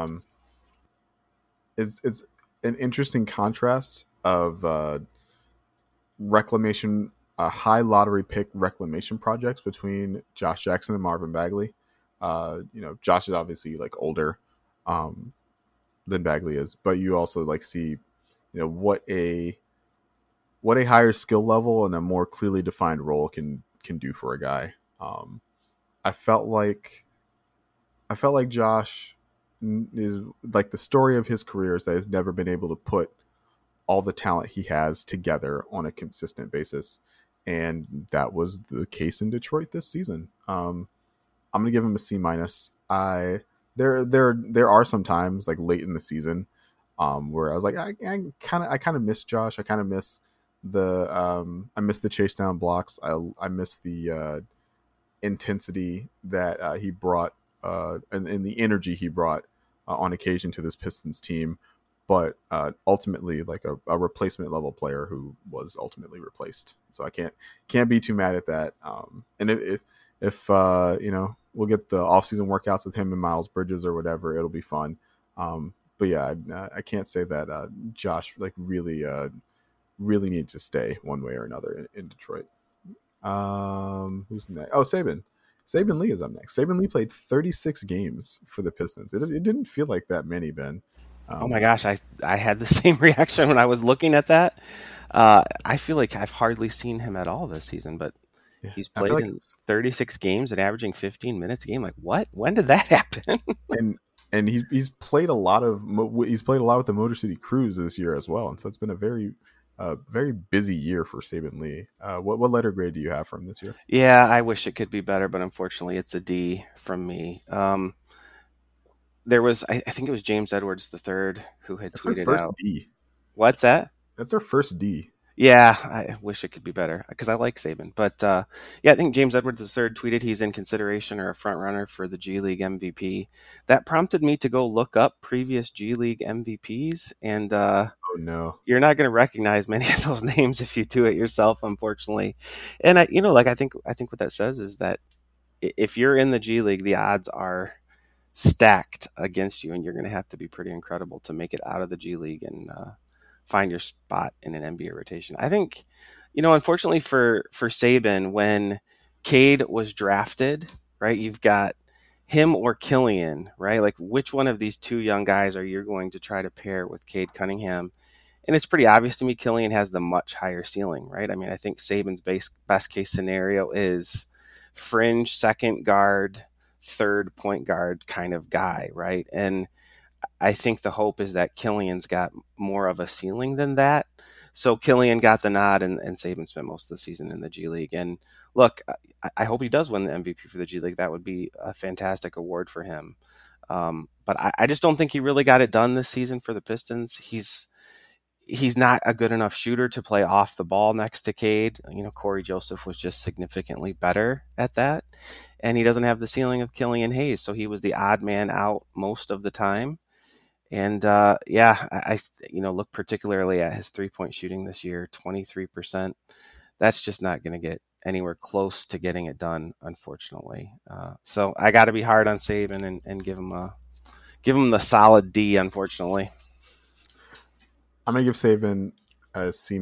Speaker 2: It's an interesting contrast of reclamation, high lottery pick reclamation projects between Josh Jackson and Marvin Bagley. Josh is obviously like older than Bagley is, but you also like see, what a higher skill level and a more clearly defined role can do for a guy. I felt like Josh is like the story of his career is that he's never been able to put all the talent he has together on a consistent basis, and that was the case in Detroit this season. I'm gonna give him a C-. There are some times like late in the season where I was like, I kind of miss Josh. I kind of miss I miss the chase down blocks. I miss the intensity that he brought and the energy he brought on occasion to this Pistons team. But ultimately, like a replacement level player who was ultimately replaced. So I can't be too mad at that. And if we'll get the offseason workouts with him and Miles Bridges or whatever, it'll be fun. But yeah, I can't say that Josh like really needs to stay one way or another in Detroit. Who's next? Oh, Saben Lee is up next. Saben Lee played 36 games for the Pistons. It didn't feel like that many, Ben.
Speaker 3: Oh my gosh, I had the same reaction when I was looking at that. I feel like I've hardly seen him at all this season, but he's played in 36 games and averaging 15 minutes a game. Like what? When did that happen?
Speaker 2: and he's played a lot with the Motor City Cruise this year as well, and so it's been a very busy year for Saben Lee. What letter grade do you have from this year?
Speaker 3: Yeah, I wish it could be better, but unfortunately, it's a D from me. There was, I think it was James Edwards III who had tweeted out.
Speaker 2: D.
Speaker 3: What's that?
Speaker 2: That's our first D.
Speaker 3: Yeah, I wish it could be better because I like Saben. But I think James Edwards III tweeted he's in consideration or a front runner for the G League MVP. That prompted me to go look up previous G League MVPs, and
Speaker 2: oh no,
Speaker 3: you're not going to recognize many of those names if you do it yourself, unfortunately. And I think what that says is that if you're in the G League, the odds are stacked against you, and you're going to have to be pretty incredible to make it out of the G League and find your spot in an NBA rotation. I think, unfortunately for Saben, when Cade was drafted, right, you've got him or Killian, right? Like which one of these two young guys are you going to try to pair with Cade Cunningham? And it's pretty obvious to me Killian has the much higher ceiling, right? I mean, I think Saban's best case scenario is fringe second guard, third point guard kind of guy, right? And I think the hope is that Killian's got more of a ceiling than that. So Killian got the nod, and Saben spent most of the season in the G League. And look, I hope he does win the MVP for the G League. That would be a fantastic award for him. But I just don't think he really got it done this season for the Pistons. He's not a good enough shooter to play off the ball next to Cade. Corey Joseph was just significantly better at that. And he doesn't have the ceiling of Killian Hayes. So he was the odd man out most of the time. And I look particularly at his 3-point shooting this year, 23%. That's just not going to get anywhere close to getting it done, unfortunately. So I got to be hard on Saben and give him the solid D, unfortunately.
Speaker 2: I'm gonna give Saben a C-.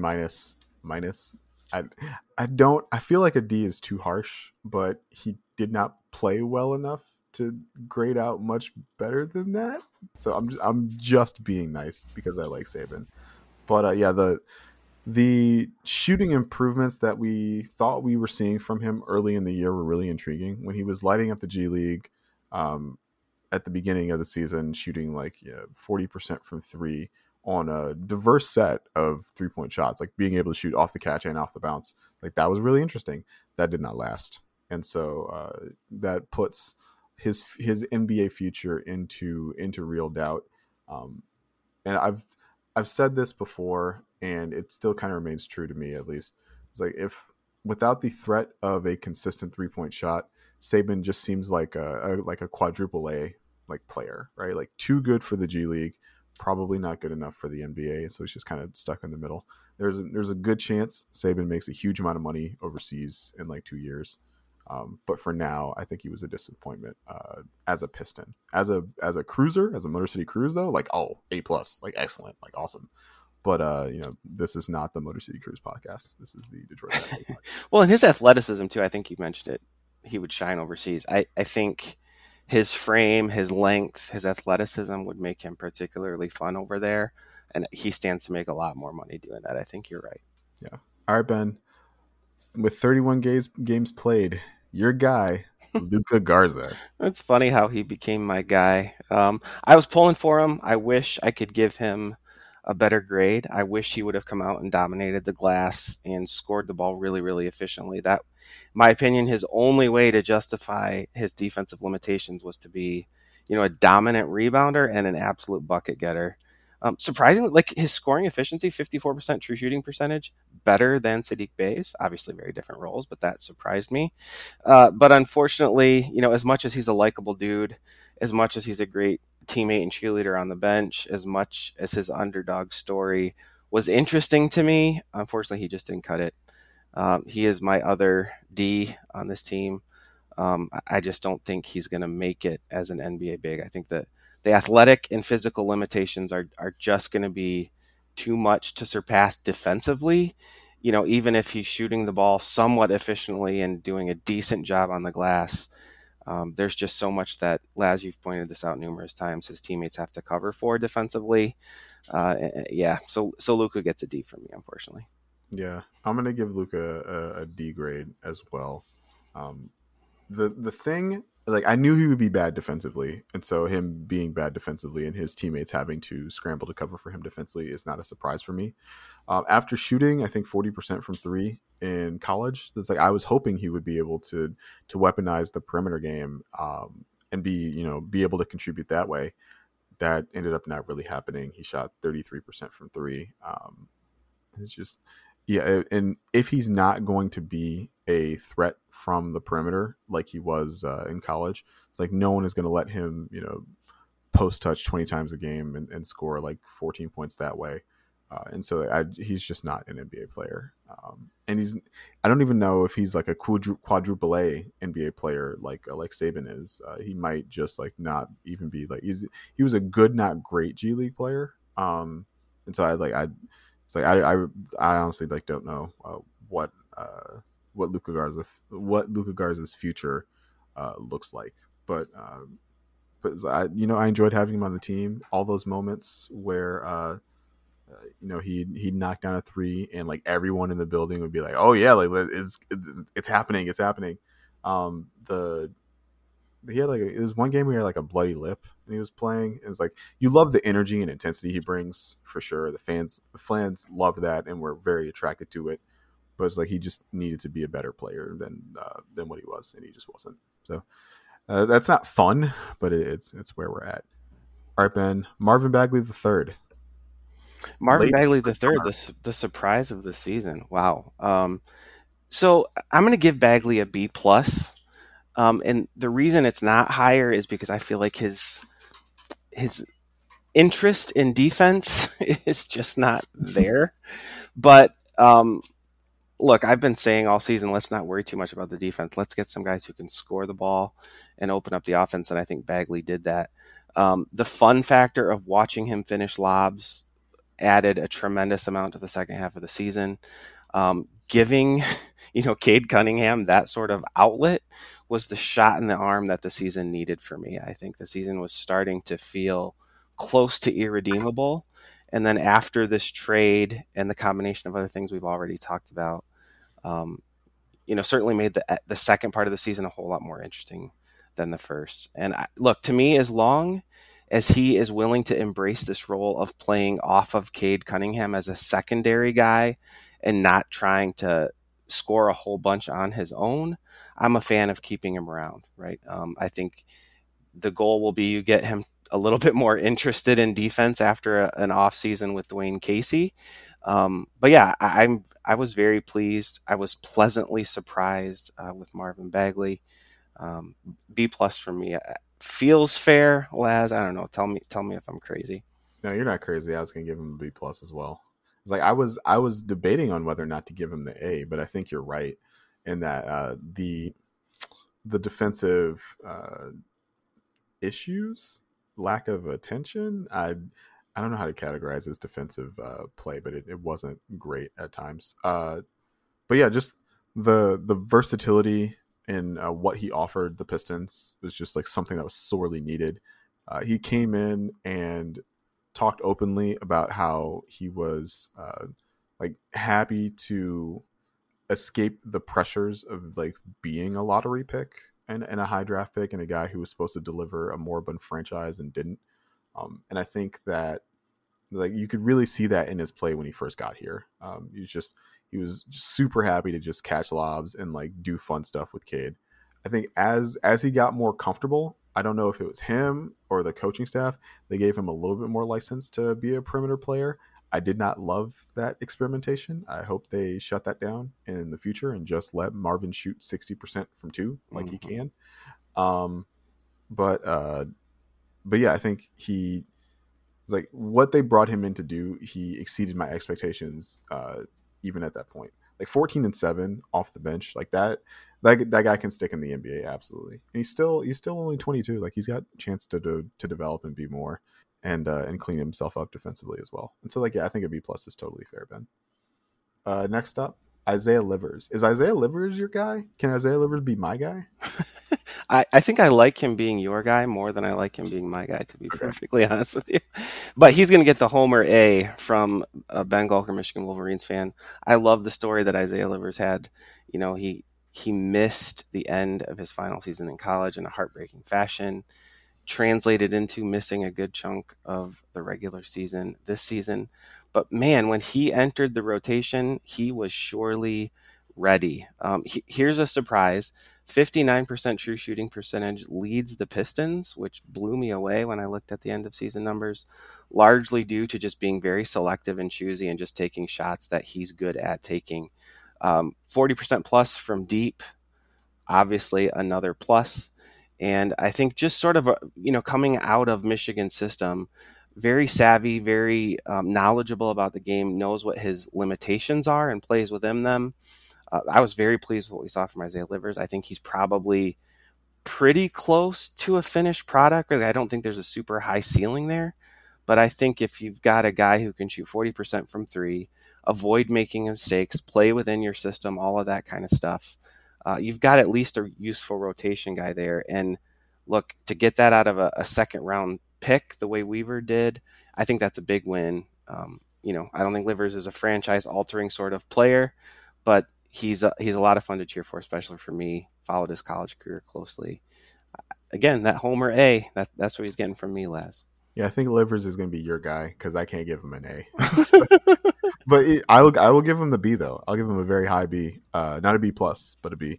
Speaker 2: I feel like a D is too harsh, but he did not play well enough to grade out much better than that. So I'm just being nice because I like Saben. But the shooting improvements that we thought we were seeing from him early in the year were really intriguing. When he was lighting up the G League at the beginning of the season, shooting like 40% from three on a diverse set of 3-point shots, like being able to shoot off the catch and off the bounce. Like that was really interesting. That did not last. And so that puts his NBA future into real doubt. And I've said this before, and it still kind of remains true to me, at least. It's like if without the threat of a consistent 3-point shot, Saben just seems like a quadruple A like player, right? Like too good for the G League, probably not good enough for the NBA, so he's just kind of stuck in the middle. There's a good chance Saban makes a huge amount of money overseas in like 2 years. But for now, I think he was a disappointment as a Piston. As a cruiser, as a Motor City Cruise, though, like, oh, A+, like excellent, like awesome. But this is not the Motor City Cruise podcast. This is the Detroit Bad Boys podcast.
Speaker 3: Well, and his athleticism too. I think you mentioned it. He would shine overseas. I think his frame, his length, his athleticism would make him particularly fun over there, and he stands to make a lot more money doing that. I think you're right.
Speaker 2: Yeah. All right, Ben. With 31 games played, your guy, Luka Garza.
Speaker 3: It's funny how he became my guy. I was pulling for him. I wish I could give him a better grade. I wish he would have come out and dominated the glass and scored the ball really, really efficiently. That, in my opinion, his only way to justify his defensive limitations was to be, a dominant rebounder and an absolute bucket getter. Surprisingly, like his scoring efficiency, 54% true shooting percentage, better than Saddiq Bey's. Obviously, very different roles, but that surprised me. But unfortunately, as much as he's a likable dude, as much as he's a great teammate and cheerleader on the bench, as much as his underdog story was interesting to me, unfortunately, he just didn't cut it. He is my other D on this team. I just don't think he's going to make it as an NBA big. I think that the athletic and physical limitations are just going to be too much to surpass defensively. Even if he's shooting the ball somewhat efficiently and doing a decent job on the glass, there's just so much that, Laz, you've pointed this out numerous times, his teammates have to cover for defensively. So Luka gets a D from me, unfortunately.
Speaker 2: Yeah, I'm going to give Luka a D grade as well. The thing, like, I knew he would be bad defensively, and so him being bad defensively and his teammates having to scramble to cover for him defensively is not a surprise for me. After shooting, I think 40% from three in college, it's like I was hoping he would be able to weaponize the perimeter game and be able to contribute that way. That ended up not really happening. He shot 33% from three. It's just, yeah, and if he's not going to be a threat from the perimeter like he was in college, it's like no one is going to let him, post touch 20 times a game and score like 14 points that way. And so he's just not an NBA player. And I don't even know if he's like a quadruple A NBA player like Saban is. He might just like not even be like, he was a good, not great G League player. And so I honestly like don't know what Luka Garza's future looks like, but I enjoyed having him on the team. All those moments where he knocked down a three and like everyone in the building would be like, oh yeah, like it's happening. He had it was one game where he had like a bloody lip and he was playing. It's like, you love the energy and intensity he brings for sure. The fans love that and were very attracted to it. But it's like he just needed to be a better player than what he was, and he just wasn't. So that's not fun, but it's where we're at. All right, Ben. Marvin Bagley III.
Speaker 3: Bagley III, the surprise of the season. Wow. So I'm going to give Bagley a B+. And the reason it's not higher is because I feel like his interest in defense is just not there. But look, I've been saying all season, let's not worry too much about the defense. Let's get some guys who can score the ball and open up the offense, and I think Bagley did that. The fun factor of watching him finish lobs added a tremendous amount to the second half of the season. Giving, Cade Cunningham that sort of outlet was the shot in the arm that the season needed for me. I think the season was starting to feel close to irredeemable. And then after this trade and the combination of other things we've already talked about, certainly made the second part of the season a whole lot more interesting than the first. And look, to me, as long as he is willing to embrace this role of playing off of Cade Cunningham as a secondary guy and not trying to score a whole bunch on his own, I'm a fan of keeping him around, right? I think the goal will be you get him a little bit more interested in defense after an off season with Dwayne Casey. But yeah, I was very pleased. I was pleasantly surprised with Marvin Bagley. B+ for me. Feels fair, Laz. I don't know. Tell me if I'm crazy.
Speaker 2: No, you're not crazy. I was gonna give him a B plus as well. It's like I was debating on whether or not to give him the A, but I think you're right in that the defensive issues, lack of attention. I don't know how to categorize his defensive play, but it wasn't great at times. But yeah, just the versatility in what he offered the Pistons was just like something that was sorely needed. He came in and talked openly about how he was like happy to escape the pressures of like being a lottery pick and a high draft pick and a guy who was supposed to deliver a moribund franchise and didn't. And I think that like you could really see that in his play when he first got here. He was just super happy to just catch lobs and like do fun stuff with Cade. I think as he got more comfortable, I don't know if it was him or the coaching staff, they gave him a little bit more license to be a perimeter player. I did not love that experimentation. I hope they shut that down in the future and just let Marvin shoot 60% from two like he can. But yeah, I think he was like what they brought him in to do. He exceeded my expectations even at that point. Like 14-7 off the bench, like that guy can stick in the NBA absolutely. And he's still only 22. Like he's got a chance to develop and be more. And clean himself up defensively as well. And so, like, yeah, I think a B plus is totally fair, Ben. Next up, Isaiah Livers. Is Isaiah Livers your guy? Can Isaiah Livers be my guy?
Speaker 3: I think I like him being your guy more than I like him being my guy, to be perfectly honest with you. But he's going to get the Homer A from a Ben Gulker, Michigan Wolverines fan. I love the story that Isaiah Livers had. You know, he missed the end of his final season in college in a heartbreaking fashion. Translated into missing a good chunk of the regular season this season. But man, when he entered the rotation, he was surely ready. Here's a surprise. 59% true shooting percentage leads the Pistons, which blew me away when I looked at the end of season numbers, largely due to just being very selective and choosy and just taking shots that he's good at taking. 40% plus from deep, obviously another plus. And I think just sort of, coming out of Michigan's system, very savvy, very knowledgeable about the game, knows what his limitations are and plays within them. I was very pleased with what we saw from Isaiah Livers. I think he's probably pretty close to a finished product. I don't think there's a super high ceiling there. But I think if you've got a guy who can shoot 40% from three, avoid making mistakes, play within your system, all of that kind of stuff, you've got at least a useful rotation guy there. And look, to get that out of a second round pick the way Weaver did, I think that's a big win. I don't think Livers is a franchise altering sort of player, but he's a lot of fun to cheer for, especially for me. Followed his college career closely. Again, that Homer A, that's what he's getting from me, Laz.
Speaker 2: Yeah, I think Livers is going to be your guy because I can't give him an A. But I will give him the B though. I'll give him a very high B, not a B plus, but a B.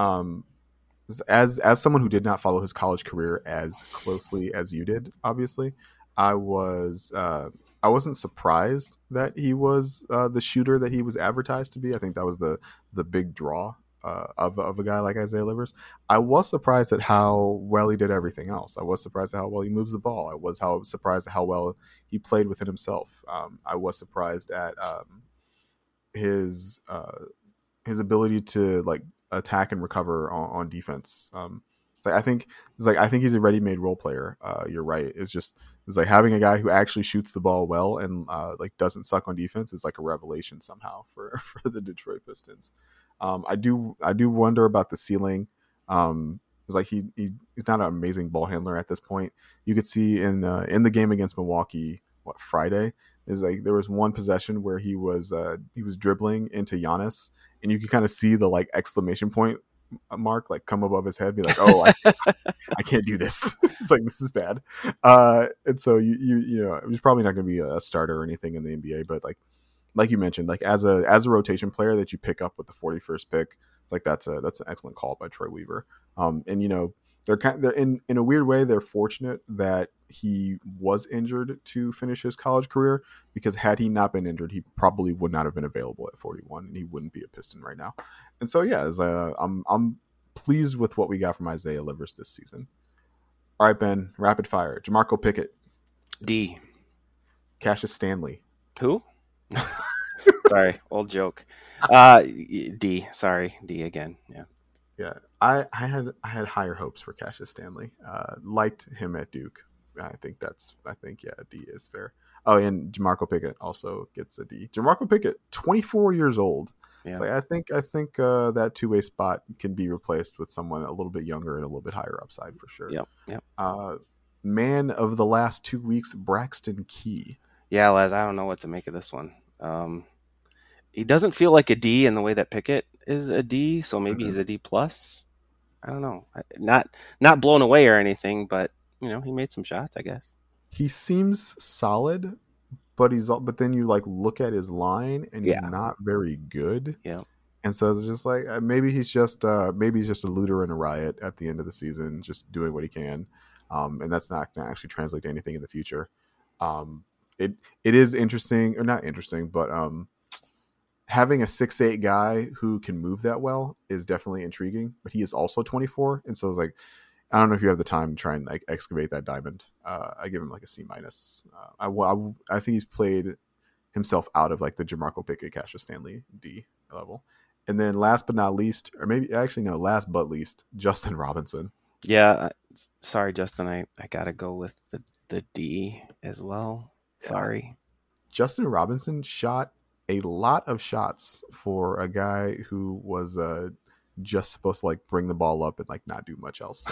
Speaker 2: As someone who did not follow his college career as closely as you did, obviously, I wasn't surprised that he was the shooter that he was advertised to be. I think that was the big draw of a guy like Isaiah Livers. I was surprised at how well he did everything else. I was surprised at how well he moves the ball. I was surprised at how well he played within himself. I was surprised at his ability to like attack and recover on defense. I think he's a ready-made role player. You're right. It's like having a guy who actually shoots the ball well and like doesn't suck on defense is like a revelation somehow for the Detroit Pistons. I do wonder about the ceiling. It's like he's not an amazing ball handler at this point. You could see in the game against Milwaukee, Friday, is like there was one possession where he was dribbling into Giannis, and you could kind of see the like exclamation point mark like come above his head, be like, oh, I can't do this. It's like, this is bad. And so you know, he's probably not going to be a starter or anything in the NBA, but like you mentioned, like as a rotation player that you pick up with the 41st pick, it's like that's an excellent call by Troy Weaver. And you know, they're in a weird way, they're fortunate that he was injured to finish his college career, because had he not been injured, he probably would not have been available at 41 and he wouldn't be a Piston right now. And so yeah, I'm pleased with what we got from Isaiah Livers this season. All right, Ben, rapid fire. Jamarco Pickett.
Speaker 3: D.
Speaker 2: Cassius Stanley.
Speaker 3: Who? Sorry, old joke. D. Sorry, D again. Yeah.
Speaker 2: Yeah, I had higher hopes for Cassius Stanley. Liked him at Duke. I think yeah, a D is fair. Oh, and Jamarco Pickett also gets a D. Jamarco Pickett, 24 years old.
Speaker 3: Yeah.
Speaker 2: It's like I think that two-way spot can be replaced with someone a little bit younger and a little bit higher upside for sure.
Speaker 3: Yep.
Speaker 2: Man of the last 2 weeks, Braxton Key.
Speaker 3: Yeah, Les, I don't know what to make of this one. He doesn't feel like a D in the way that Pickett is a D, so maybe he's a D plus. I don't know. Not blown away or anything, but he made some shots, I guess.
Speaker 2: He seems solid, but then you like look at his line and he's not very good.
Speaker 3: Yeah.
Speaker 2: And so it's just like maybe he's just a looter and a riot at the end of the season, just doing what he can, and that's not going to actually translate to anything in the future. It is interesting, or not interesting, but having a 6'8" guy who can move that well is definitely intriguing. But he is also 24, and so it's like I don't know if you have the time to try and like excavate that diamond. I give him like a C-. I think he's played himself out of like the Jamarco Pickett, Cassius Stanley D level. And then last but not least, or maybe actually no, last but least, Justin Robinson.
Speaker 3: Yeah, sorry, Justin. I gotta go with the D as well. Sorry.
Speaker 2: Justin Robinson shot a lot of shots for a guy who was just supposed to like bring the ball up and like not do much else.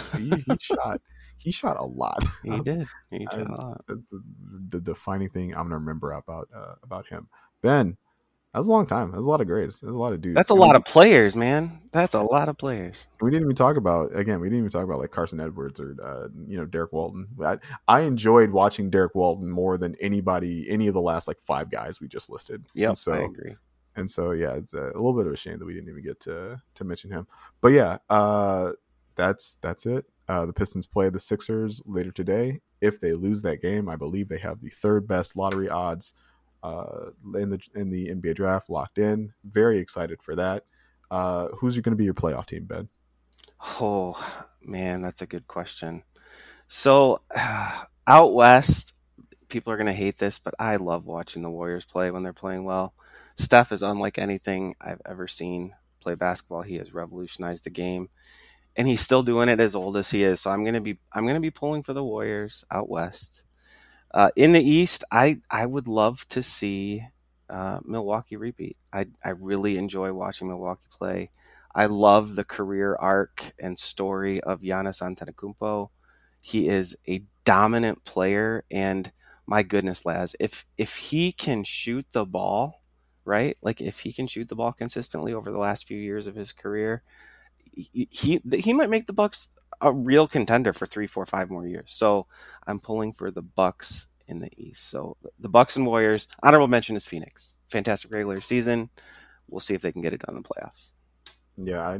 Speaker 2: He shot a lot.
Speaker 3: He did. He shot a lot.
Speaker 2: That's the defining thing I'm gonna remember about him. Ben, that was a long time. That was a lot of grades. There's a lot of dudes.
Speaker 3: That's a lot of players, man. That's a lot of players.
Speaker 2: We didn't even talk about like Carson Edwards or Derek Walton. I enjoyed watching Derek Walton more than any of the last like 5 guys we just listed.
Speaker 3: Yeah,
Speaker 2: so
Speaker 3: I agree.
Speaker 2: And so yeah, it's a little bit of a shame that we didn't even get to mention him. But yeah, that's it. The Pistons play the Sixers later today. If they lose that game, I believe they have the 3rd best lottery odds in the NBA draft locked in. Very excited for that. Who's going to be your playoff team, Ben?
Speaker 3: Oh man, that's a good question. So out west, people are going to hate this, but I love watching the Warriors play when they're playing well. Steph is unlike anything I've ever seen play basketball. He has revolutionized the game, and he's still doing it as old as he is. So I'm going to be pulling for the Warriors out west. In the East, I would love to see Milwaukee repeat. I really enjoy watching Milwaukee play. I love the career arc and story of Giannis Antetokounmpo. He is a dominant player, and my goodness, Laz, if he can shoot the ball, right? Like if he can shoot the ball consistently over the last few years of his career, he might make the Bucks a real contender for 3, 4, 5 more years. So I'm pulling for the Bucks in the East. So the Bucks and Warriors. Honorable mention is Phoenix. Fantastic regular season. We'll see if they can get it done in the playoffs.
Speaker 2: Yeah,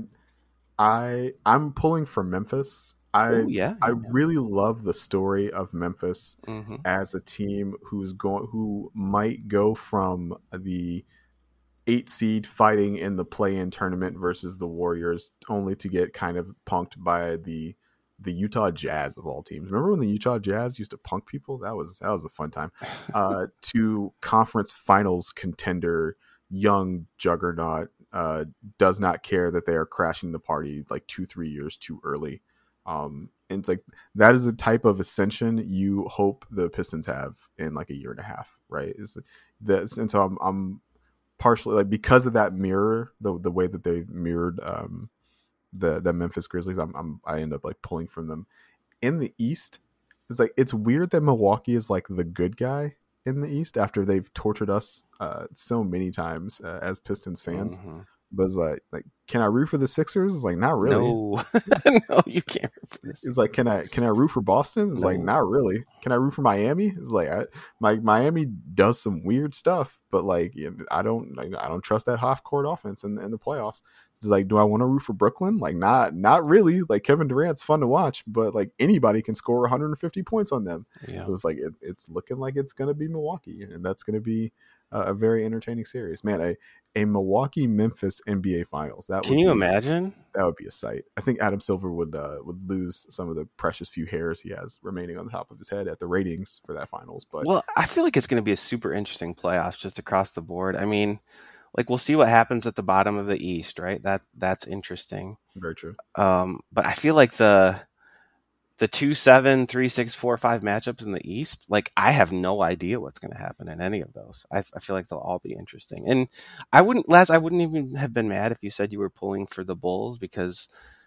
Speaker 2: I'm pulling for Memphis. I really love the story of Memphis as a team who might go from the 8 seed fighting in the play-in tournament versus the Warriors, only to get kind of punked by the Utah Jazz of all teams. Remember when the Utah Jazz used to punk people? That was a fun time. To conference finals contender, young juggernaut, does not care that they are crashing the party like 2-3 years too early. And it's like that is a type of ascension you hope the Pistons have in like a year and a half, right? And so I'm partially like because of that mirror, the way that they mirrored the Memphis Grizzlies, I end up like pulling from them. In the East, it's like it's weird that Milwaukee is like the good guy in the East after they've tortured us so many times as Pistons fans. But it's like, can I root for the Sixers? It's like, not really.
Speaker 3: No, no, you can't root for this.
Speaker 2: It's like, can I root for Boston? It's like, not really. Can I root for Miami? It's like, Miami does some weird stuff, but like, I don't trust that half-court offense in the playoffs. It's like, do I want to root for Brooklyn? Like, not really. Like, Kevin Durant's fun to watch, but like anybody can score 150 points on them. Yeah. So it's like, it's looking like it's going to be Milwaukee, and that's going to be a very entertaining series. Man, a Milwaukee Memphis NBA Finals.
Speaker 3: Can you imagine?
Speaker 2: That would be a sight. I think Adam Silver would lose some of the precious few hairs he has remaining on the top of his head at the ratings for that finals. But
Speaker 3: well, I feel like it's going to be a super interesting playoffs just across the board. I mean, like we'll see what happens at the bottom of the East, right? That's interesting.
Speaker 2: Very true.
Speaker 3: But I feel like the 2-7, 3-6, 4-5 matchups in the East, like I have no idea what's going to happen in any of those. I feel like they'll all be interesting. And I wouldn't even have been mad if you said you were pulling for the Bulls because,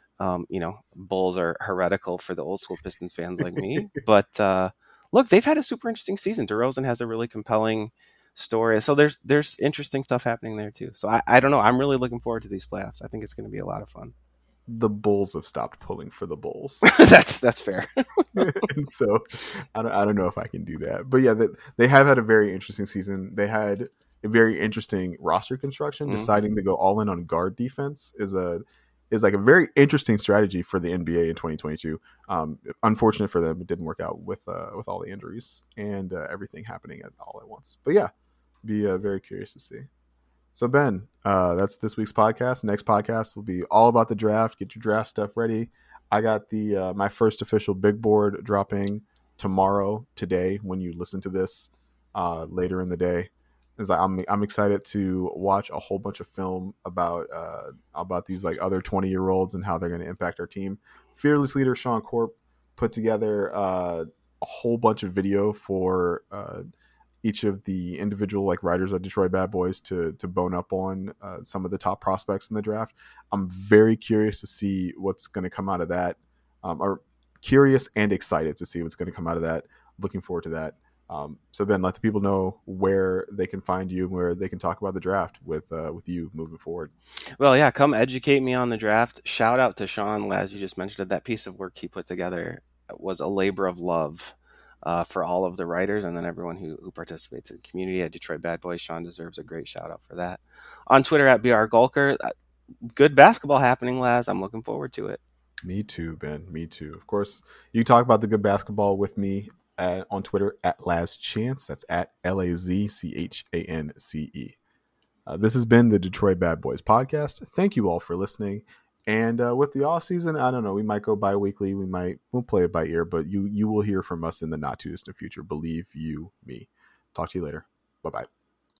Speaker 3: Bulls are heretical for the old school Pistons fans like me. But look, they've had a super interesting season. DeRozan has a really compelling story. So there's interesting stuff happening there too. So I don't know. I'm really looking forward to these playoffs. I think it's going to be a lot of fun.
Speaker 2: The Bulls have stopped pulling for the Bulls.
Speaker 3: That's fair.
Speaker 2: And so I don't know if I can do that. But yeah, they have had a very interesting season. They had a very interesting roster construction. Mm-hmm. Deciding to go all in on guard defense is like a very interesting strategy for the NBA in 2022. Unfortunate for them, it didn't work out with all the injuries and everything happening all at once. But yeah, be very curious to see. So Ben, that's this week's podcast. Next podcast will be all about the draft. Get your draft stuff ready. I got my first official big board dropping today when you listen to this later in the day. It's like I'm excited to watch a whole bunch of film about these like other 20-year-olds and how they're going to impact our team. Fearless leader Sean Corp put together a whole bunch of video for each of the individual like riders of Detroit Bad Boys to bone up on some of the top prospects in the draft. I'm very curious to see what's going to come out of that. Or curious and excited to see what's going to come out of that. Looking forward to that. So Ben, let the people know where they can find you, where they can talk about the draft with you moving forward.
Speaker 3: Well, yeah, come educate me on the draft. Shout out to Sean, as you just mentioned, that piece of work he put together was a labor of love. For all of the writers and then everyone who participates in the community at Detroit Bad Boys. Sean deserves a great shout out for that. On Twitter at BR Gulker. Good basketball happening, Laz. I'm looking forward to it.
Speaker 2: Me too, Ben. Me too. Of course, you talk about the good basketball with me on Twitter at Laz Chance. That's at LAZCHANCE. This has been the Detroit Bad Boys podcast. Thank you all for listening. And with the off season, I don't know. We might go bi-weekly. We'll play it by ear, but you will hear from us in the not too distant future. Believe you me. Talk to you later. Bye-bye.